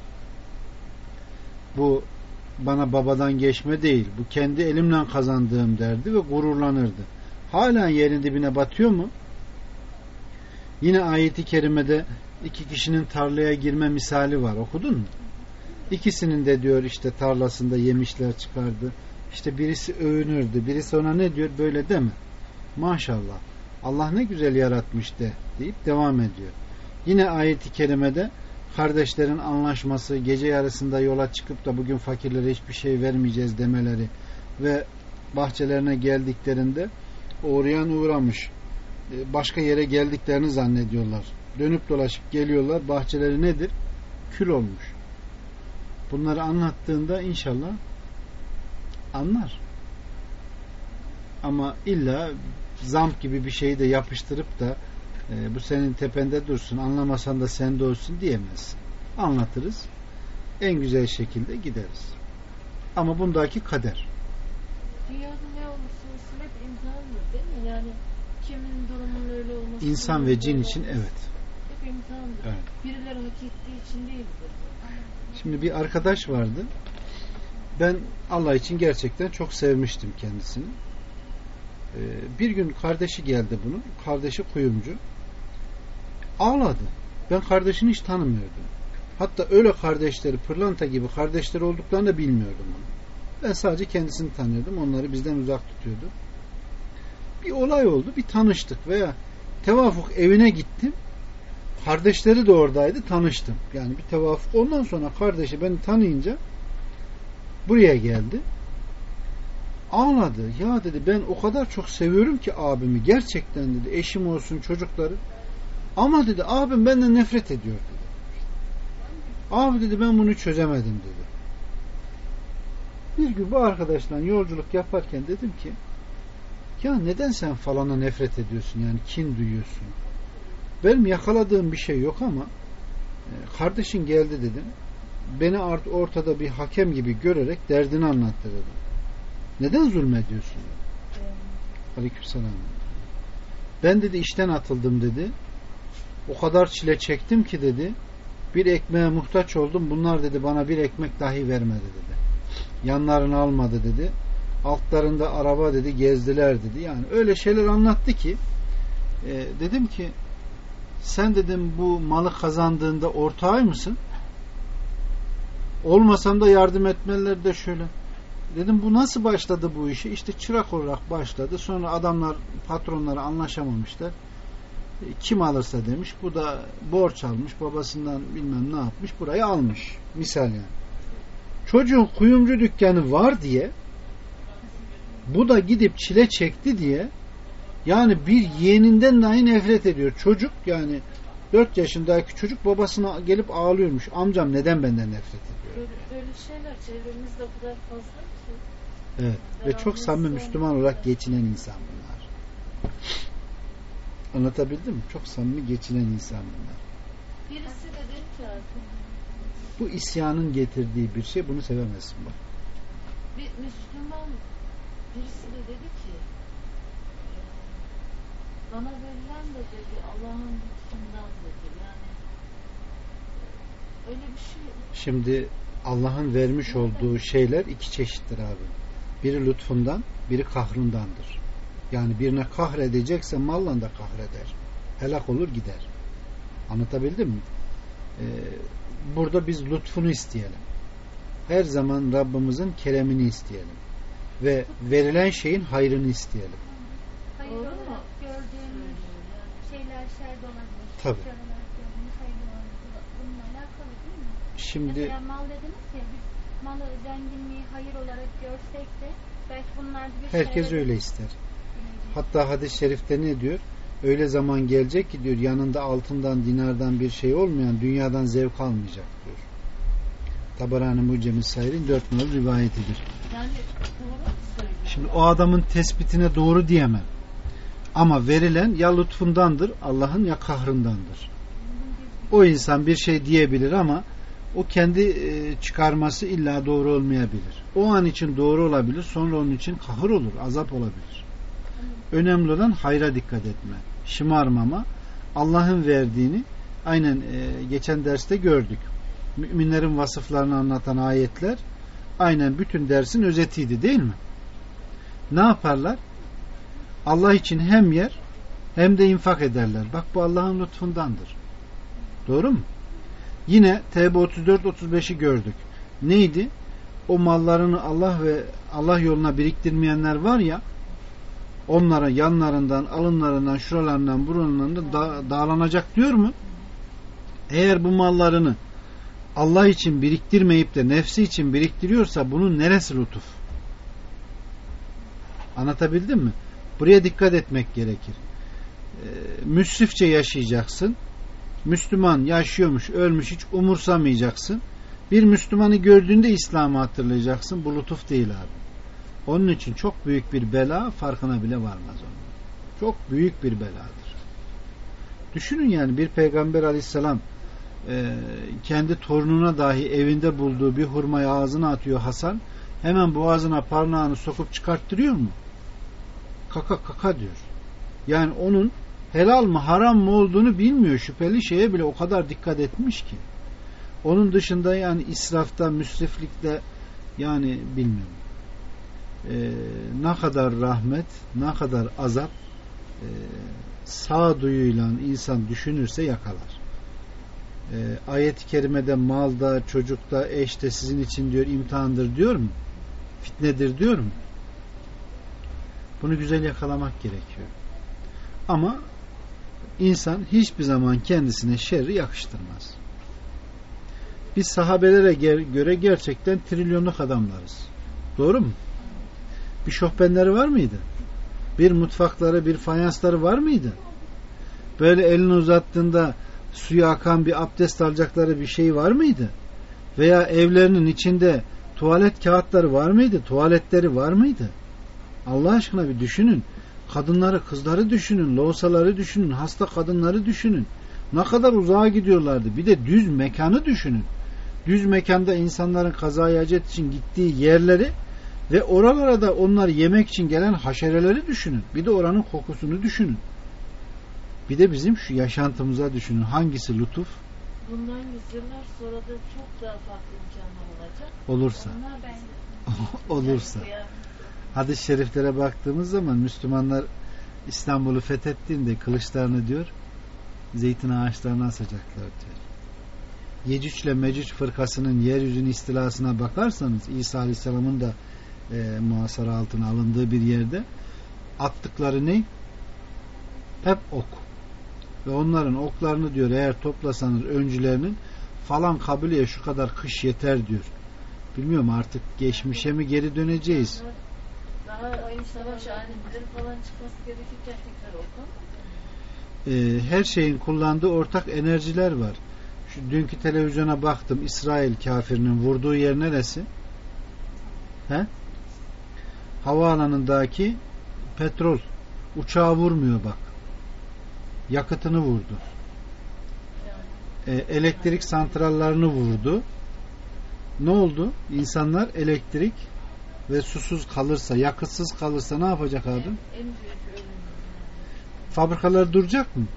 Bu bana babadan geçme değil, bu kendi elimle kazandığım derdi ve gururlanırdı. Halen yerin dibine batıyor mu? Yine ayeti kerimede iki kişinin tarlaya girme misali var. Okudun mu? İkisinin de diyor işte tarlasında yemişler çıkardı. İşte birisi övünürdü. Birisi ona ne diyor? Böyle deme. Maşallah. Allah ne güzel yaratmış de deyip devam ediyor. Yine ayet-i kerimede kardeşlerin anlaşması, gece yarısında yola çıkıp da bugün fakirlere hiçbir şey vermeyeceğiz demeleri ve bahçelerine geldiklerinde uğrayan uğramış, başka yere geldiklerini zannediyorlar. Dönüp dolaşıp geliyorlar. Bahçeleri nedir? Kül olmuş. Bunları anlattığında inşallah anlar. Ama illa zamp gibi bir şeyi de yapıştırıp da bu senin tepende dursun, anlamasan da sende olsun diyemezsin. Anlatırız. En güzel şekilde gideriz. Ama bundaki kader. Dünyada ne olursa olsun hep imtihandır değil mi? Yani kimin durumunun öyle olması. İnsan ve cin için evet. Hep imtihandır. Evet. Birileri hak ettiği için değildir. Şimdi bir arkadaş vardı. Ben Allah için gerçekten çok sevmiştim kendisini. Bir gün kardeşi geldi bunun. Kardeşi kuyumcu. Ağladı. Ben kardeşini hiç tanımıyordum. Hatta öyle kardeşleri, pırlanta gibi kardeşleri olduklarını da bilmiyordum onu. Ben sadece kendisini tanıyordum. Onları bizden uzak tutuyordu. Bir olay oldu. Bir tanıştık veya tevafuk evine gittim. Kardeşleri de oradaydı. Tanıştım. Yani bir tevafuk. Ondan sonra kardeşi beni tanıyınca buraya geldi. Ağladı. Ya dedi ben o kadar çok seviyorum ki abimi. Gerçekten dedi. Eşim olsun, çocukları. Ama dedi abim benden nefret ediyor dedi. Abi dedi ben bunu çözemedim dedi. Bir gün bu arkadaşla yolculuk yaparken dedim ki ya neden sen falana nefret ediyorsun, yani kin duyuyorsun? Benim yakaladığım bir şey yok ama kardeşin geldi dedim. Beni ortada bir hakem gibi görerek derdini anlattı dedim. Neden zulmediyorsun? Aleykümselam. Ben dedi işten atıldım dedi. O kadar çile çektim ki dedi. Bir ekmeğe muhtaç oldum. Bunlar dedi bana bir ekmek dahi vermedi dedi. Yanlarını almadı dedi. Altlarında araba dedi gezdiler dedi. Yani öyle şeyler anlattı ki dedim ki sen dedim bu malı kazandığında ortağı mısın? Olmasam da yardım etmeleri de şöyle. Dedim bu nasıl başladı bu işi? İşte çırak olarak başladı. Sonra adamlar patronları anlaşamamışlar. Kim alırsa demiş. Bu da borç almış. Babasından bilmem ne yapmış. Burayı almış. Misal yani. Çocuğun kuyumcu dükkanı var diye bu da gidip çile çekti diye yani bir yeğeninden dahi nefret ediyor. Çocuk yani 4 yaşındaki çocuk babasına gelip ağlıyormuş. Amcam neden benden nefret ediyor? Böyle şeyler çevremizde o kadar fazla ki. Evet. Ve çok samimi Müslüman olarak geçinen insan bunlar. Anlatabildim mi? Çok samimi geçinen insan bunlar. Birisi de dedi ki artık bu isyanın getirdiği bir şey, bunu sevemezsin bak. bir Müslüman birisi de dedi ki bana verilen de dedi Allah'ın lütfundan dedi. Yani öyle bir şey. Şimdi Allah'ın vermiş olduğu şeyler iki çeşittir abi. Biri lütfundan, biri kahrındandır. Yani birine kahredecekse malla da kahreder. Helak olur gider. Anlatabildim mi? Burada biz lütfunu isteyelim. Her zaman Rabbimizin keremini isteyelim. Ve verilen şeyin hayrını isteyelim. Hayır olarak gördüğümüz şeyler şer de olabilir. Tabii. Şer olarak gördüğümüz hayır de olabilir. Bununla alakalı değil mi? Şimdi mesela mal dediniz ya, biz malı zenginliği hayır olarak görsek de belki bunlar bir herkes öyle ister. Hatta hadis-i şerifte ne diyor? Öyle zaman gelecek ki diyor yanında altından, dinardan bir şey olmayan dünyadan zevk almayacak diyor. Tabarani Mucem-i Sair'in 4 numaralı rivayetidir. Yani doğru söylüyor. Şimdi o adamın tespitine doğru diyemem. Ama verilen ya lütfundandır Allah'ın ya kahrındandır. O insan bir şey diyebilir ama o kendi çıkarması illa doğru olmayabilir. O an için doğru olabilir, sonra onun için kahır olur, azap olabilir. Önemli olan hayra dikkat etme, şımarmama, Allah'ın verdiğini aynen geçen derste gördük. Müminlerin vasıflarını anlatan ayetler aynen bütün dersin özetiydi değil mi? Ne yaparlar? Allah için hem yer hem de infak ederler. Bak bu Allah'ın lütfundandır. Doğru mu? Yine Tevbe 34-35'i gördük. Neydi? O mallarını Allah ve Allah yoluna biriktirmeyenler var ya, onlara yanlarından, alınlarından, şuralarından, buralarından da dağlanacak diyor mu? Eğer bu mallarını Allah için biriktirmeyip de nefsi için biriktiriyorsa bunun neresi lütuf? Anlatabildim mi? Buraya dikkat etmek gerekir. Müsrifçe yaşayacaksın. Müslüman yaşıyormuş, ölmüş, hiç umursamayacaksın. Bir Müslümanı gördüğünde İslam'ı hatırlayacaksın. Bu lütuf değil abi. Onun için çok büyük bir bela, farkına bile varmaz onun. Çok büyük bir beladır. Düşünün yani bir peygamber aleyhisselam kendi torununa dahi evinde bulduğu bir hurmayı ağzına atıyor Hasan. Hemen boğazına parmağını sokup çıkarttırıyor mu? Kaka kaka diyor. Yani onun helal mı haram mı olduğunu bilmiyor. Şüpheli şeye bile o kadar dikkat etmiş ki. Onun dışında yani israfta, müsriflikte yani bilmiyorum. Ne kadar rahmet, ne kadar azap sağduyuyla insan düşünürse yakalar. Ayet-i kerimede malda, çocukta, eşte sizin için diyor imtihandır diyor mu? Fitnedir diyor mu? Bunu güzel yakalamak gerekiyor. Ama insan hiçbir zaman kendisine şerri yakıştırmaz. Biz sahabelere göre gerçekten trilyonluk adamlarız. Doğru mu? Bir şofbenleri var mıydı? Bir mutfakları, bir fayansları var mıydı? Böyle elini uzattığında suya akan bir abdest alacakları bir şey var mıydı? Veya evlerinin içinde tuvalet kağıtları var mıydı? Tuvaletleri var mıydı? Allah aşkına bir düşünün. Kadınları, kızları düşünün. Loğusaları düşünün. Hasta kadınları düşünün. Ne kadar uzağa gidiyorlardı. Bir de düz mekanı düşünün. Düz mekanda insanların kazaya acet için gittiği yerleri ve oralara da onları yemek için gelen haşereleri düşünün. Bir de oranın kokusunu düşünün. Bir de bizim şu yaşantımıza düşünün. Hangisi lütuf? Bundan yüzyıllar sonra da çok daha farklı imkanlar olacak. Olursa. Olursa. Hadis-i şeriflere baktığımız zaman Müslümanlar İstanbul'u fethettiğinde kılıçlarını diyor zeytin ağaçlarına asacaklar diyor. Yecüc ile Mecüc fırkasının yeryüzünün istilasına bakarsanız İsa Aleyhisselam'ın da muhasara altına alındığı bir yerde attıkları ne? Hep ok. Ve onların oklarını diyor eğer toplasanız öncülerinin falan kabileye şu kadar kış yeter diyor. Bilmiyorum artık geçmişe mi geri döneceğiz? Daha aynı savaş alemleri falan çıkması gerekirken tekrar oku. Her şeyin kullandığı ortak enerjiler var. Şu dünkü televizyona baktım. İsrail kafirinin vurduğu yer neresi? He? Havaalanındaki petrol. Uçağı vurmuyor bak. Yakıtını vurdu. Elektrik santrallerini vurdu. Ne oldu? İnsanlar elektrik ve susuz kalırsa, yakıtsız kalırsa ne yapacak abi? Fabrikalar duracak mı?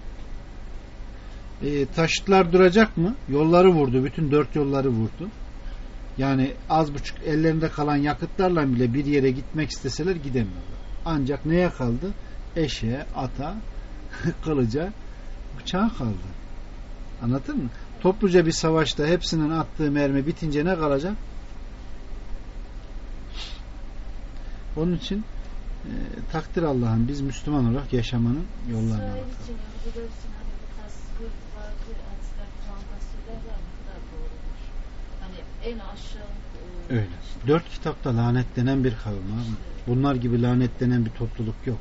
Taşıtlar duracak mı? Yolları vurdu. Bütün 4 yolları vurdu. Yani az buçuk ellerinde kalan yakıtlarla bile bir yere gitmek isteseler gidemiyorlar. Ancak neye kaldı? Eşeğe, ata, kılıca, bıçağa kaldı. Anladın mı? Topluca bir savaşta hepsinin attığı mermi bitince ne kalacak? Onun için takdir Allah'ın biz Müslüman olarak yaşamanın yollarına bakalım. En aşağı öyle. 4 kitapta lanetlenen bir kavim abi. Bunlar gibi lanetlenen bir topluluk yok.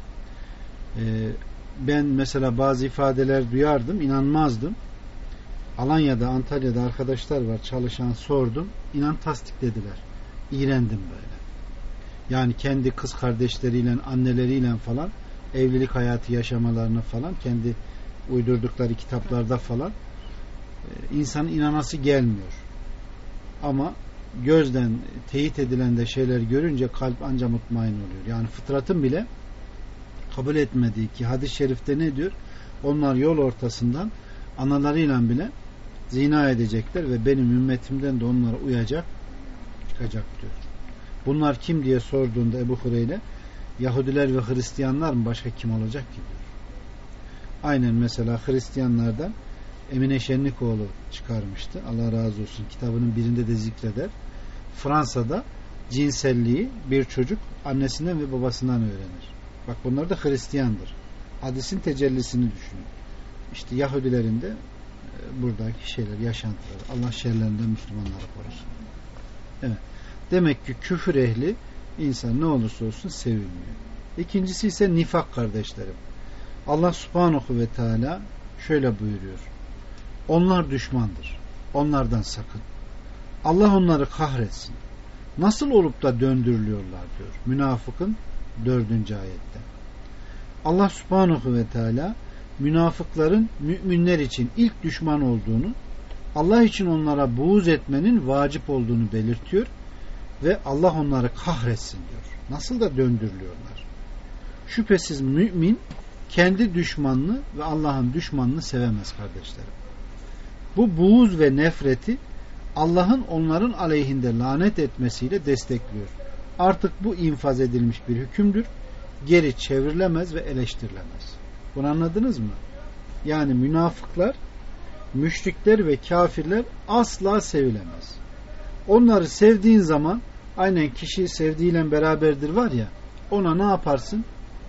Ben mesela bazı ifadeler duyardım, inanmazdım. Alanya'da, Antalya'da arkadaşlar var çalışan, sordum. İnan tasdiklediler. İğrendim böyle. Yani kendi kız kardeşleriyle, anneleriyle falan evlilik hayatı yaşamalarını falan kendi uydurdukları kitaplarda falan insanın inanası gelmiyor. Ama gözden teyit edilen de şeyler görünce kalp anca mutmain oluyor. Yani fıtratın bile kabul etmediği ki hadis-i şerifte ne diyor? Onlar yol ortasından analarıyla bile zina edecekler ve benim ümmetimden de onlara uyacak, çıkacak diyor. Bunlar kim diye sorduğunda Ebu Hureyre, Yahudiler ve Hristiyanlar mı, başka kim olacak ki diyor. Aynen mesela Hristiyanlardan Emine Şenlikoğlu çıkarmıştı. Allah razı olsun. Kitabının birinde de zikreder. Fransa'da cinselliği bir çocuk annesinden ve babasından öğrenir. Bak bunlar da Hristiyandır. Hadisin tecellisini düşünün. İşte Yahudilerin de buradaki şeyler, yaşantılar. Allah şerlerinden Müslümanları korusun. Evet. Demek ki küfür ehli insan ne olursa olsun sevilmiyor. İkincisi ise nifak kardeşlerim. Allah subhanahu ve teala şöyle buyuruyor. Onlar düşmandır. Onlardan sakın. Allah onları kahretsin. Nasıl olup da döndürülüyorlar diyor. Münafıkın 4. ayette. Allah subhanahu ve teala münafıkların müminler için ilk düşman olduğunu, Allah için onlara buğz etmenin vacip olduğunu belirtiyor ve Allah onları kahretsin diyor. Nasıl da döndürülüyorlar. Şüphesiz mümin kendi düşmanını ve Allah'ın düşmanını sevemez kardeşlerim. Bu buğz ve nefreti Allah'ın onların aleyhinde lanet etmesiyle destekliyor. Artık bu infaz edilmiş bir hükümdür. Geri çevrilemez ve eleştirilemez. Bunu anladınız mı? Yani münafıklar, müşrikler ve kafirler asla sevilemez. Onları sevdiğin zaman aynen kişi sevdiğiyle beraberdir var ya, ona ne yaparsın?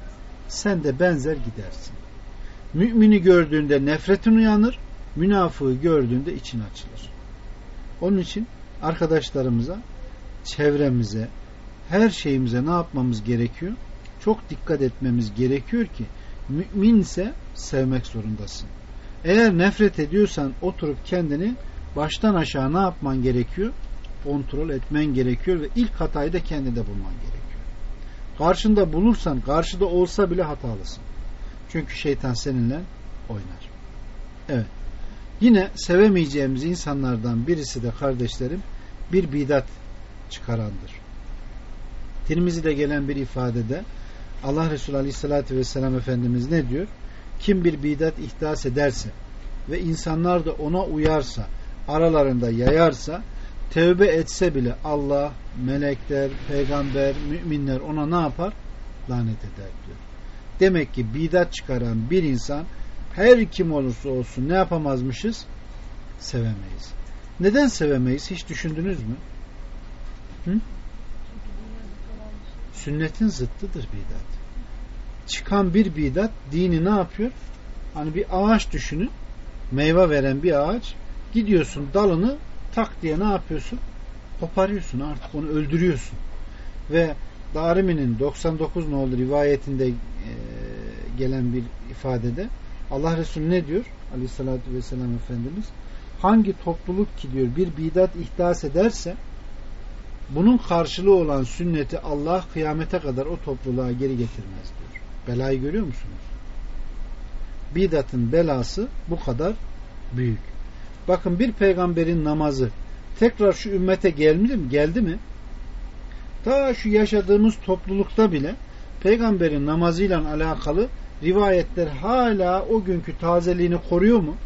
Sen de benzer gidersin. Mümini gördüğünde nefretin uyanır, münafığı gördüğünde için açılır. Onun için arkadaşlarımıza, çevremize, her şeyimize ne yapmamız gerekiyor? Çok dikkat etmemiz gerekiyor ki müminse sevmek zorundasın. Eğer nefret ediyorsan oturup kendini baştan aşağı ne yapman gerekiyor? Kontrol etmen gerekiyor ve ilk hatayı da kendinde bulman gerekiyor. Karşında bulursan, karşıda olsa bile hatalısın. Çünkü şeytan seninle oynar. Evet. Yine sevemeyeceğimiz insanlardan birisi de kardeşlerim bir bidat çıkarandır. Tirmizi'de gelen bir ifadede Allah Resulü Aleyhisselatü Vesselam Efendimiz ne diyor? Kim bir bidat ihdas ederse ve insanlar da ona uyarsa, aralarında yayarsa, tevbe etse bile Allah, melekler, peygamber, müminler ona ne yapar? Lanet eder diyor. Demek ki bidat çıkaran bir insan her kim olursa olsun ne yapamazmışız? Sevemeyiz. Neden sevemeyiz? Hiç düşündünüz mü? Hı? Sünnetin zıttıdır bidat. Çıkan bir bidat dini ne yapıyor? Hani bir ağaç düşünün. Meyve veren bir ağaç. Gidiyorsun dalını tak diye ne yapıyorsun? Koparıyorsun, artık onu öldürüyorsun. Ve Darimi'nin 99 nolu rivayetinde gelen bir ifadede Allah Resulü ne diyor? Aleyhissalatü vesselam Efendimiz, hangi topluluk ki diyor bir bidat ihdas ederse bunun karşılığı olan sünneti Allah kıyamete kadar o topluluğa geri getirmez diyor. Belayı görüyor musunuz? Bidatın belası bu kadar büyük. Bakın bir peygamberin namazı tekrar şu ümmete geldi mi? Ta şu yaşadığımız toplulukta bile peygamberin namazıyla alakalı rivayetler hala o günkü tazeliğini koruyor mu?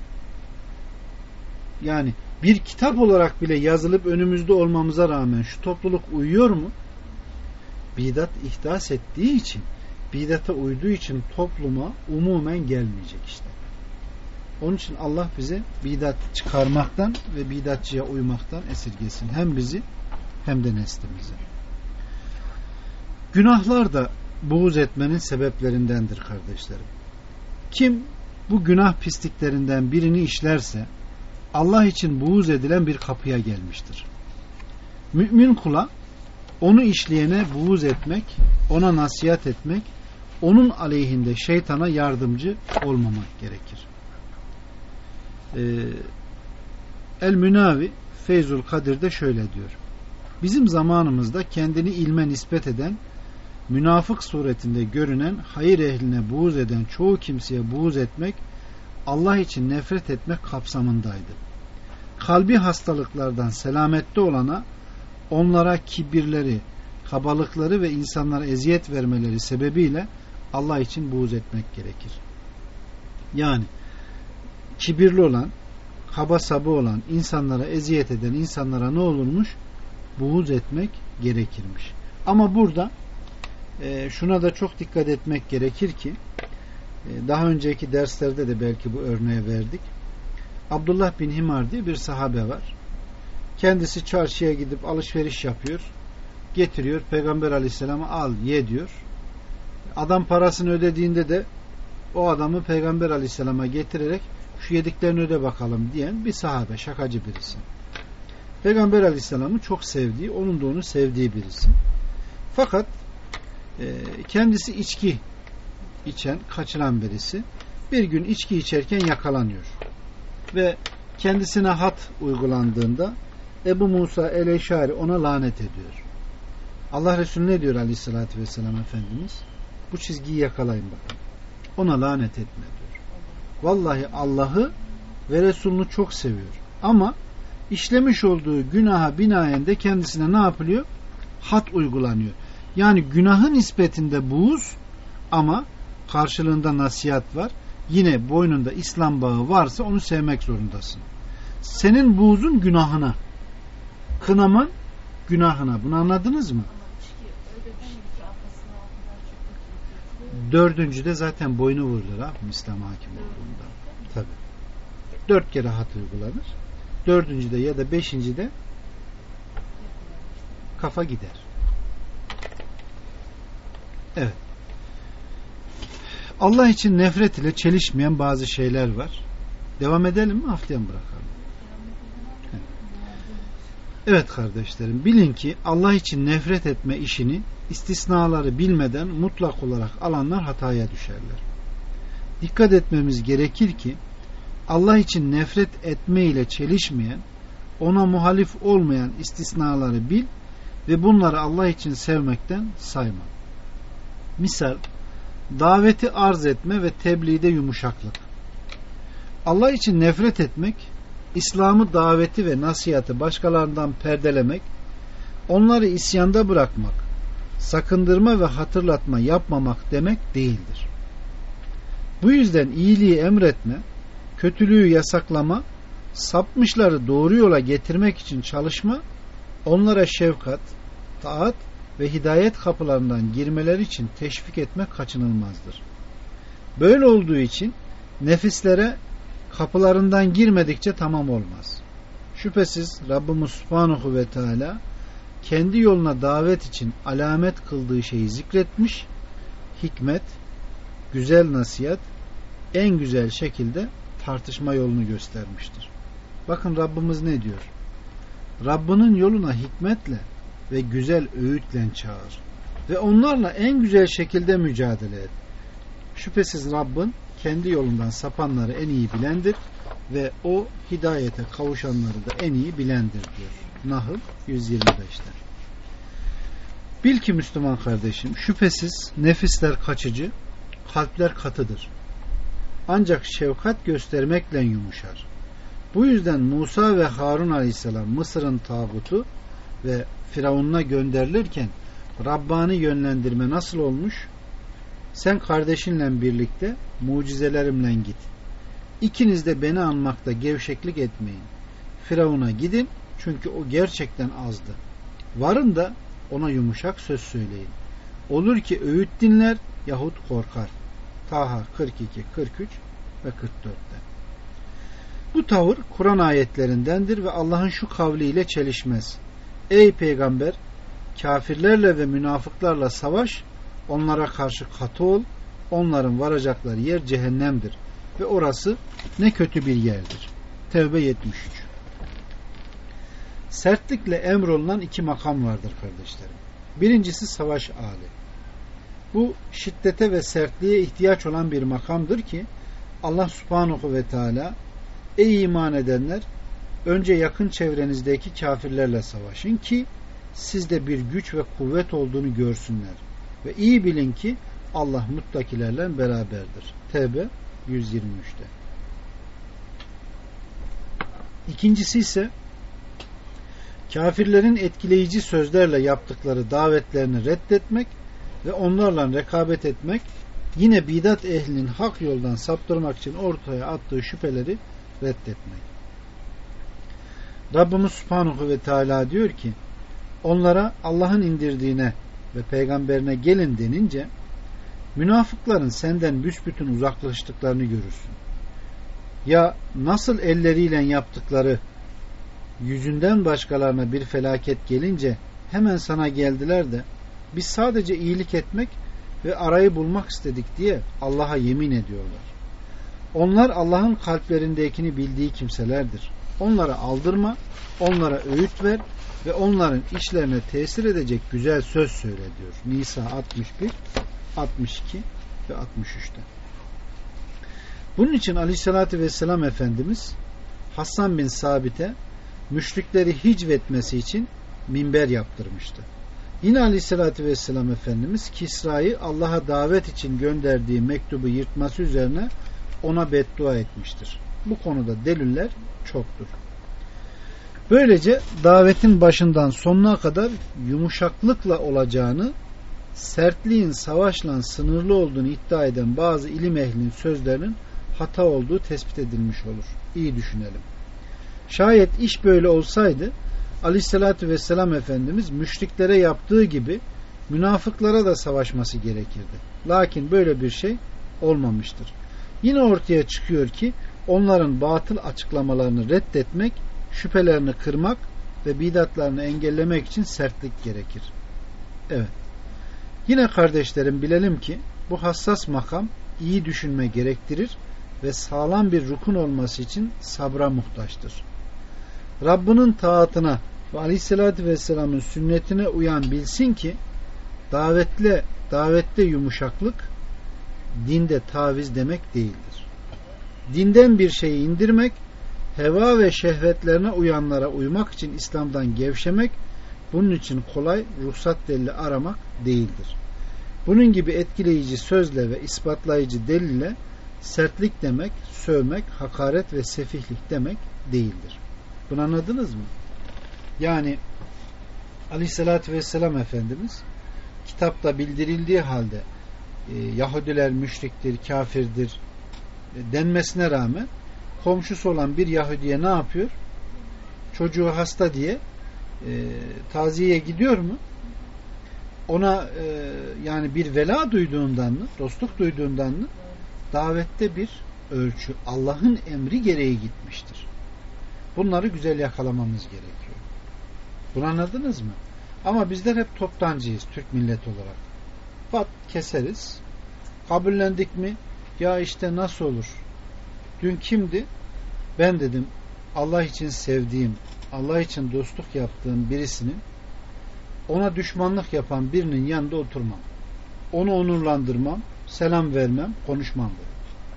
Yani bir kitap olarak bile yazılıp önümüzde olmamıza rağmen şu topluluk uyuyor mu? Bidat ihdas ettiği için, bidata uyduğu için topluma umumen gelmeyecek işte. Onun için Allah bize bidat çıkarmaktan ve bidatçıya uymaktan esirgesin. Hem bizi hem de neslimizi. Günahlar da buğz etmenin sebeplerindendir kardeşlerim. Kim bu günah pisliklerinden birini işlerse Allah için buğz edilen bir kapıya gelmiştir. Mümin kula onu işleyene buğz etmek, ona nasihat etmek, onun aleyhinde şeytana yardımcı olmamak gerekir. El-Münavi Feyzul Kadir'de şöyle diyor. Bizim zamanımızda kendini ilme nispet eden, münafık suretinde görünen, hayır ehline buğz eden çoğu kimseye buğz etmek, Allah için nefret etmek kapsamındaydı. Kalbi hastalıklardan selamette olana, onlara kibirleri, kabalıkları ve insanlara eziyet vermeleri sebebiyle Allah için buğz etmek gerekir. Yani kibirli olan, kaba saba olan, insanlara eziyet eden insanlara ne olurmuş? Buğz etmek gerekirmiş. Ama burada şuna da çok dikkat etmek gerekir ki daha önceki derslerde de belki bu örneği verdik. Abdullah bin Himar diye bir sahabe var. Kendisi çarşıya gidip alışveriş yapıyor. Getiriyor. Peygamber Aleyhisselam'a al ye diyor. Adam parasını ödediğinde de o adamı Peygamber Aleyhisselam'a getirerek şu yediklerini öde bakalım diyen bir sahabe, şakacı birisi. Peygamber Aleyhisselam'ı çok sevdiği, onun da onu sevdiği birisi. Fakat kendisi içki içen, kaçıran birisi. Bir gün içki içerken yakalanıyor. Ve kendisine had uygulandığında Ebu Musa el-Eşari ona lanet ediyor. Allah Resulü ne diyor Aleyhisselatü Vesselam Efendimiz? Bu çizgiyi yakalayın bakın. Ona lanet etme diyor. Vallahi Allah'ı ve Resulünü çok seviyor. Ama işlemiş olduğu günaha binaen de kendisine ne yapılıyor? Had uygulanıyor. Yani günahın nispetinde buğz ama karşılığında nasihat var. Yine boynunda İslam bağı varsa onu sevmek zorundasın. Senin buğzun günahına, kınaman günahına. Bunu anladınız mı? Dördüncüde zaten boynu vurulur abi İslam hakim olduğunda. Tabii. 4 kere had uygulanır. Dördüncüde ya da beşincide kafa gider. Evet. Allah için nefret ile çelişmeyen bazı şeyler var. Devam edelim mi? Haftaya mı bırakalım? Evet kardeşlerim, bilin ki Allah için nefret etme işini istisnaları bilmeden mutlak olarak alanlar hataya düşerler. Dikkat etmemiz gerekir ki Allah için nefret etme ile çelişmeyen, ona muhalif olmayan istisnaları bil ve bunları Allah için sevmekten sayma. Misal, daveti arz etme ve tebliğde yumuşaklık. Allah için nefret etmek, İslam'ı daveti ve nasihatı başkalarından perdelemek, onları isyanda bırakmak, sakındırma ve hatırlatma yapmamak demek değildir. Bu yüzden iyiliği emretme, kötülüğü yasaklama, sapmışları doğru yola getirmek için çalışma, onlara şefkat, taat ve hidayet kapılarından girmeleri için teşvik etmek kaçınılmazdır. Böyle olduğu için nefislere kapılarından girmedikçe tamam olmaz. Şüphesiz Rabbimiz Subhanahu ve Teala kendi yoluna davet için alamet kıldığı şeyi zikretmiş, hikmet, güzel nasihat, en güzel şekilde tartışma yolunu göstermiştir. Bakın Rabbimiz ne diyor? Rabbinin yoluna hikmetle ve güzel öğütle çağır ve onlarla en güzel şekilde mücadele et. Şüphesiz Rabbin kendi yolundan sapanları en iyi bilendir ve o hidayete kavuşanları da en iyi bilendir diyor. Nahl 125'te. Bil ki Müslüman kardeşim, şüphesiz nefisler kaçıcı, kalpler katıdır. Ancak şefkat göstermekle yumuşar. Bu yüzden Musa ve Harun aleyhisselam Mısır'ın tağutu ve Firavun'a gönderilirken Rabbani yönlendirme nasıl olmuş? Sen kardeşinle birlikte mucizelerimle git. İkiniz de beni anmakta gevşeklik etmeyin. Firavun'a gidin çünkü o gerçekten azdı. Varın da ona yumuşak söz söyleyin. Olur ki öğüt dinler yahut korkar. Taha 42, 43 ve 44'te. Bu tavır Kur'an ayetlerindendir ve Allah'ın şu kavliyle çelişmez. Ey peygamber, kafirlerle ve münafıklarla savaş, onlara karşı katı ol, onların varacakları yer cehennemdir ve orası ne kötü bir yerdir. Tevbe 73. Sertlikle emrolunan 2 makam vardır kardeşlerim. Birincisi savaş hali. Bu şiddete ve sertliğe ihtiyaç olan bir makamdır ki Allah Subhanahu ve Teala ey iman edenler, önce yakın çevrenizdeki kafirlerle savaşın ki sizde bir güç ve kuvvet olduğunu görsünler ve iyi bilin ki Allah muttakilerle beraberdir. Tevbe 123'te. İkincisi ise kafirlerin etkileyici sözlerle yaptıkları davetlerini reddetmek ve onlarla rekabet etmek, yine bidat ehlinin hak yoldan saptırmak için ortaya attığı şüpheleri reddetmek. Rabbimiz Subhanahu ve Teala diyor ki, onlara Allah'ın indirdiğine ve peygamberine gelin denince münafıkların senden büsbütün uzaklaştıklarını görürsün. Ya nasıl elleriyle yaptıkları yüzünden başkalarına bir felaket gelince hemen sana geldiler de biz sadece iyilik etmek ve arayı bulmak istedik diye Allah'a yemin ediyorlar. Onlar Allah'ın kalplerindekini bildiği kimselerdir. Onlara aldırma, onlara öğüt ver ve onların işlerine tesir edecek güzel söz söyle diyor. Nisa 61, 62 ve 63'te. Bunun için Aleyhisselatü Vesselam Efendimiz Hasan bin Sabit'e müşrikleri hicvetmesi için minber yaptırmıştı. Yine Aleyhisselatü Vesselam Efendimiz Kisra'yı Allah'a davet için gönderdiği mektubu yırtması üzerine ona beddua etmiştir. Bu konuda deliller çoktur. Böylece davetin başından sonuna kadar yumuşaklıkla olacağını, sertliğin savaşla sınırlı olduğunu iddia eden bazı ilim ehlinin sözlerinin hata olduğu tespit edilmiş olur. İyi düşünelim. Şayet iş böyle olsaydı Aleyhisselatü Vesselam Efendimiz müşriklere yaptığı gibi münafıklara da savaşması gerekirdi. Lakin böyle bir şey olmamıştır. Yine ortaya çıkıyor ki onların batıl açıklamalarını reddetmek, şüphelerini kırmak ve bidatlarını engellemek için sertlik gerekir. Evet. Yine kardeşlerim bilelim ki bu hassas makam iyi düşünme gerektirir ve sağlam bir rukun olması için sabra muhtaçtır. Rabbinin taatına ve Aleyhisselatü Vesselam'ın sünnetine uyan bilsin ki davette yumuşaklık dinde taviz demek değildir. Dinden bir şeyi indirmek, heva ve şehvetlerine uyanlara uymak için İslam'dan gevşemek, bunun için kolay ruhsat delili aramak değildir. Bunun gibi etkileyici sözle ve ispatlayıcı delille sertlik demek, sövmek, hakaret ve sefihlik demek değildir. Bunu anladınız mı? Yani Aleyhisselatü Vesselam Efendimiz kitapta bildirildiği halde Yahudiler müşriktir, kafirdir denmesine rağmen komşusu olan bir Yahudiye ne yapıyor? Çocuğu hasta diye taziyeye gidiyor mu? Ona yani bir vela duyduğundan mı, dostluk duyduğundan mı? Davette bir ölçü, Allah'ın emri gereği gitmiştir. Bunları güzel yakalamamız gerekiyor. Bunu anladınız mı? Ama bizler hep toptancıyız Türk milleti olarak. Pat keseriz. Kabullendik mi? Ya işte nasıl olur? Dün kimdi? Ben dedim Allah için sevdiğim, Allah için dostluk yaptığım birisinin ona düşmanlık yapan birinin yanında oturmam. Onu onurlandırmam, selam vermem, konuşmam dedim.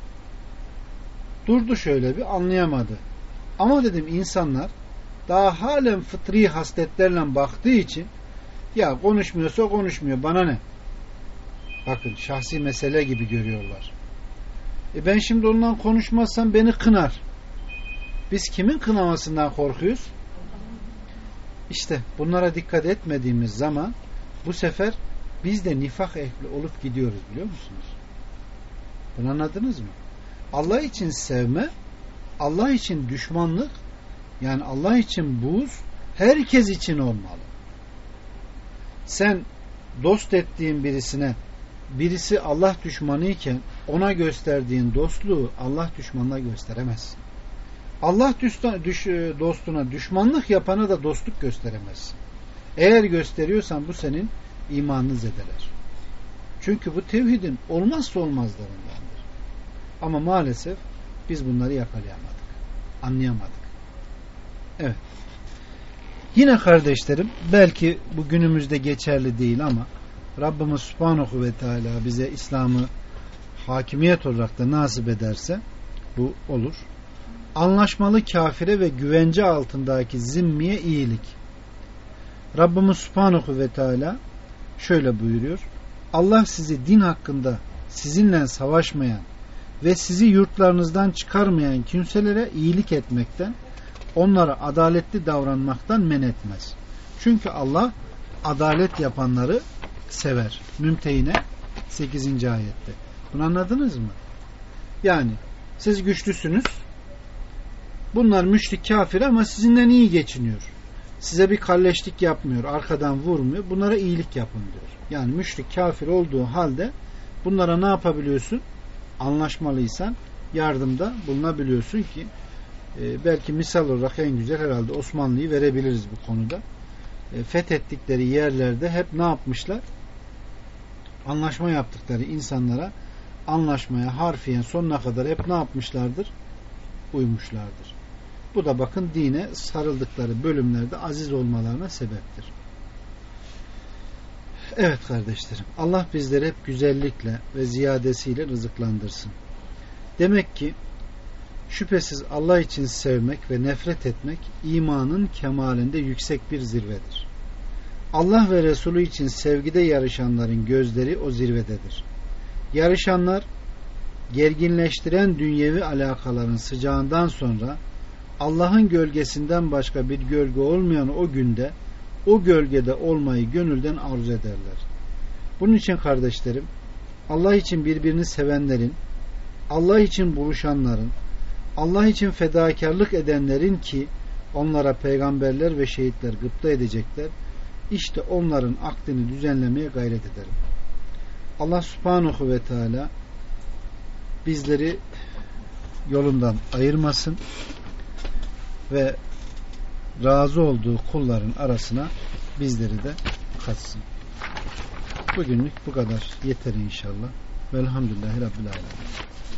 Durdu şöyle bir anlayamadı. Ama dedim insanlar daha halen fıtri hasletlerle baktığı için ya konuşmuyorsa konuşmuyor bana ne? Bakın şahsi mesele gibi görüyorlar. Ben şimdi ondan konuşmazsam beni kınar. Biz kimin kınamasından korkuyoruz? İşte bunlara dikkat etmediğimiz zaman bu sefer biz de nifak ehli olup gidiyoruz biliyor musunuz? Bunu anladınız mı? Allah için sevme, Allah için düşmanlık, yani Allah için buğz herkes için olmalı. Sen dost ettiğin birisi Allah düşmanı iken ona gösterdiğin dostluğu Allah düşmanına gösteremezsin. Allah dostuna düşmanlık yapana da dostluk gösteremezsin. Eğer gösteriyorsan bu senin imanını zedeler. Çünkü bu tevhidin olmazsa olmazlarındandır. Ama maalesef biz bunları yakalayamadık. Anlayamadık. Evet. Yine kardeşlerim belki bu günümüzde geçerli değil ama Rabbimiz Subhanahu ve Teala bize İslam'ı hakimiyet olarak da nasip ederse bu olur. Anlaşmalı kafire ve güvence altındaki zimmiye iyilik. Rabbimiz Subhanahu ve Teala şöyle buyuruyor. Allah sizi din hakkında sizinle savaşmayan ve sizi yurtlarınızdan çıkarmayan kimselere iyilik etmekten, onlara adaletli davranmaktan men etmez. Çünkü Allah adalet yapanları sever. Mümtehine 8. ayette. Bunu anladınız mı? Yani siz güçlüsünüz. Bunlar müşrik kafir ama sizinden iyi geçiniyor. Size bir kalleşlik yapmıyor. Arkadan vurmuyor. Bunlara iyilik yapın diyor. Yani müşrik kafir olduğu halde bunlara ne yapabiliyorsun? Anlaşmalıysan yardımda bulunabiliyorsun ki belki misal olarak en güzel herhalde Osmanlı'yı verebiliriz bu konuda. Fethettikleri yerlerde hep ne yapmışlar? anlaşma yaptıkları insanlara anlaşmaya harfiyen sonuna kadar hep ne yapmışlardır? Uymuşlardır. Bu da bakın dine sarıldıkları bölümlerde aziz olmalarına sebeptir. Evet kardeşlerim, Allah bizleri hep güzellikle ve ziyadesiyle rızıklandırsın. Demek ki şüphesiz Allah için sevmek ve nefret etmek imanın kemalinde yüksek bir zirvedir. Allah ve Resulü için sevgide yarışanların gözleri o zirvededir. Yarışanlar gerginleştiren dünyevi alakaların sıcağından sonra Allah'ın gölgesinden başka bir gölge olmayan o günde o gölgede olmayı gönülden arzu ederler. Bunun için kardeşlerim, Allah için birbirini sevenlerin, Allah için buluşanların, Allah için fedakarlık edenlerin ki onlara peygamberler ve şehitler gıpta edecekler, işte onların aklını düzenlemeye gayret edelim. Allah subhanahu ve teala bizleri yolundan ayırmasın ve razı olduğu kulların arasına bizleri de katsın. Bugünlük bu kadar yeter inşallah. Velhamdülillahi Rabbil Alemin.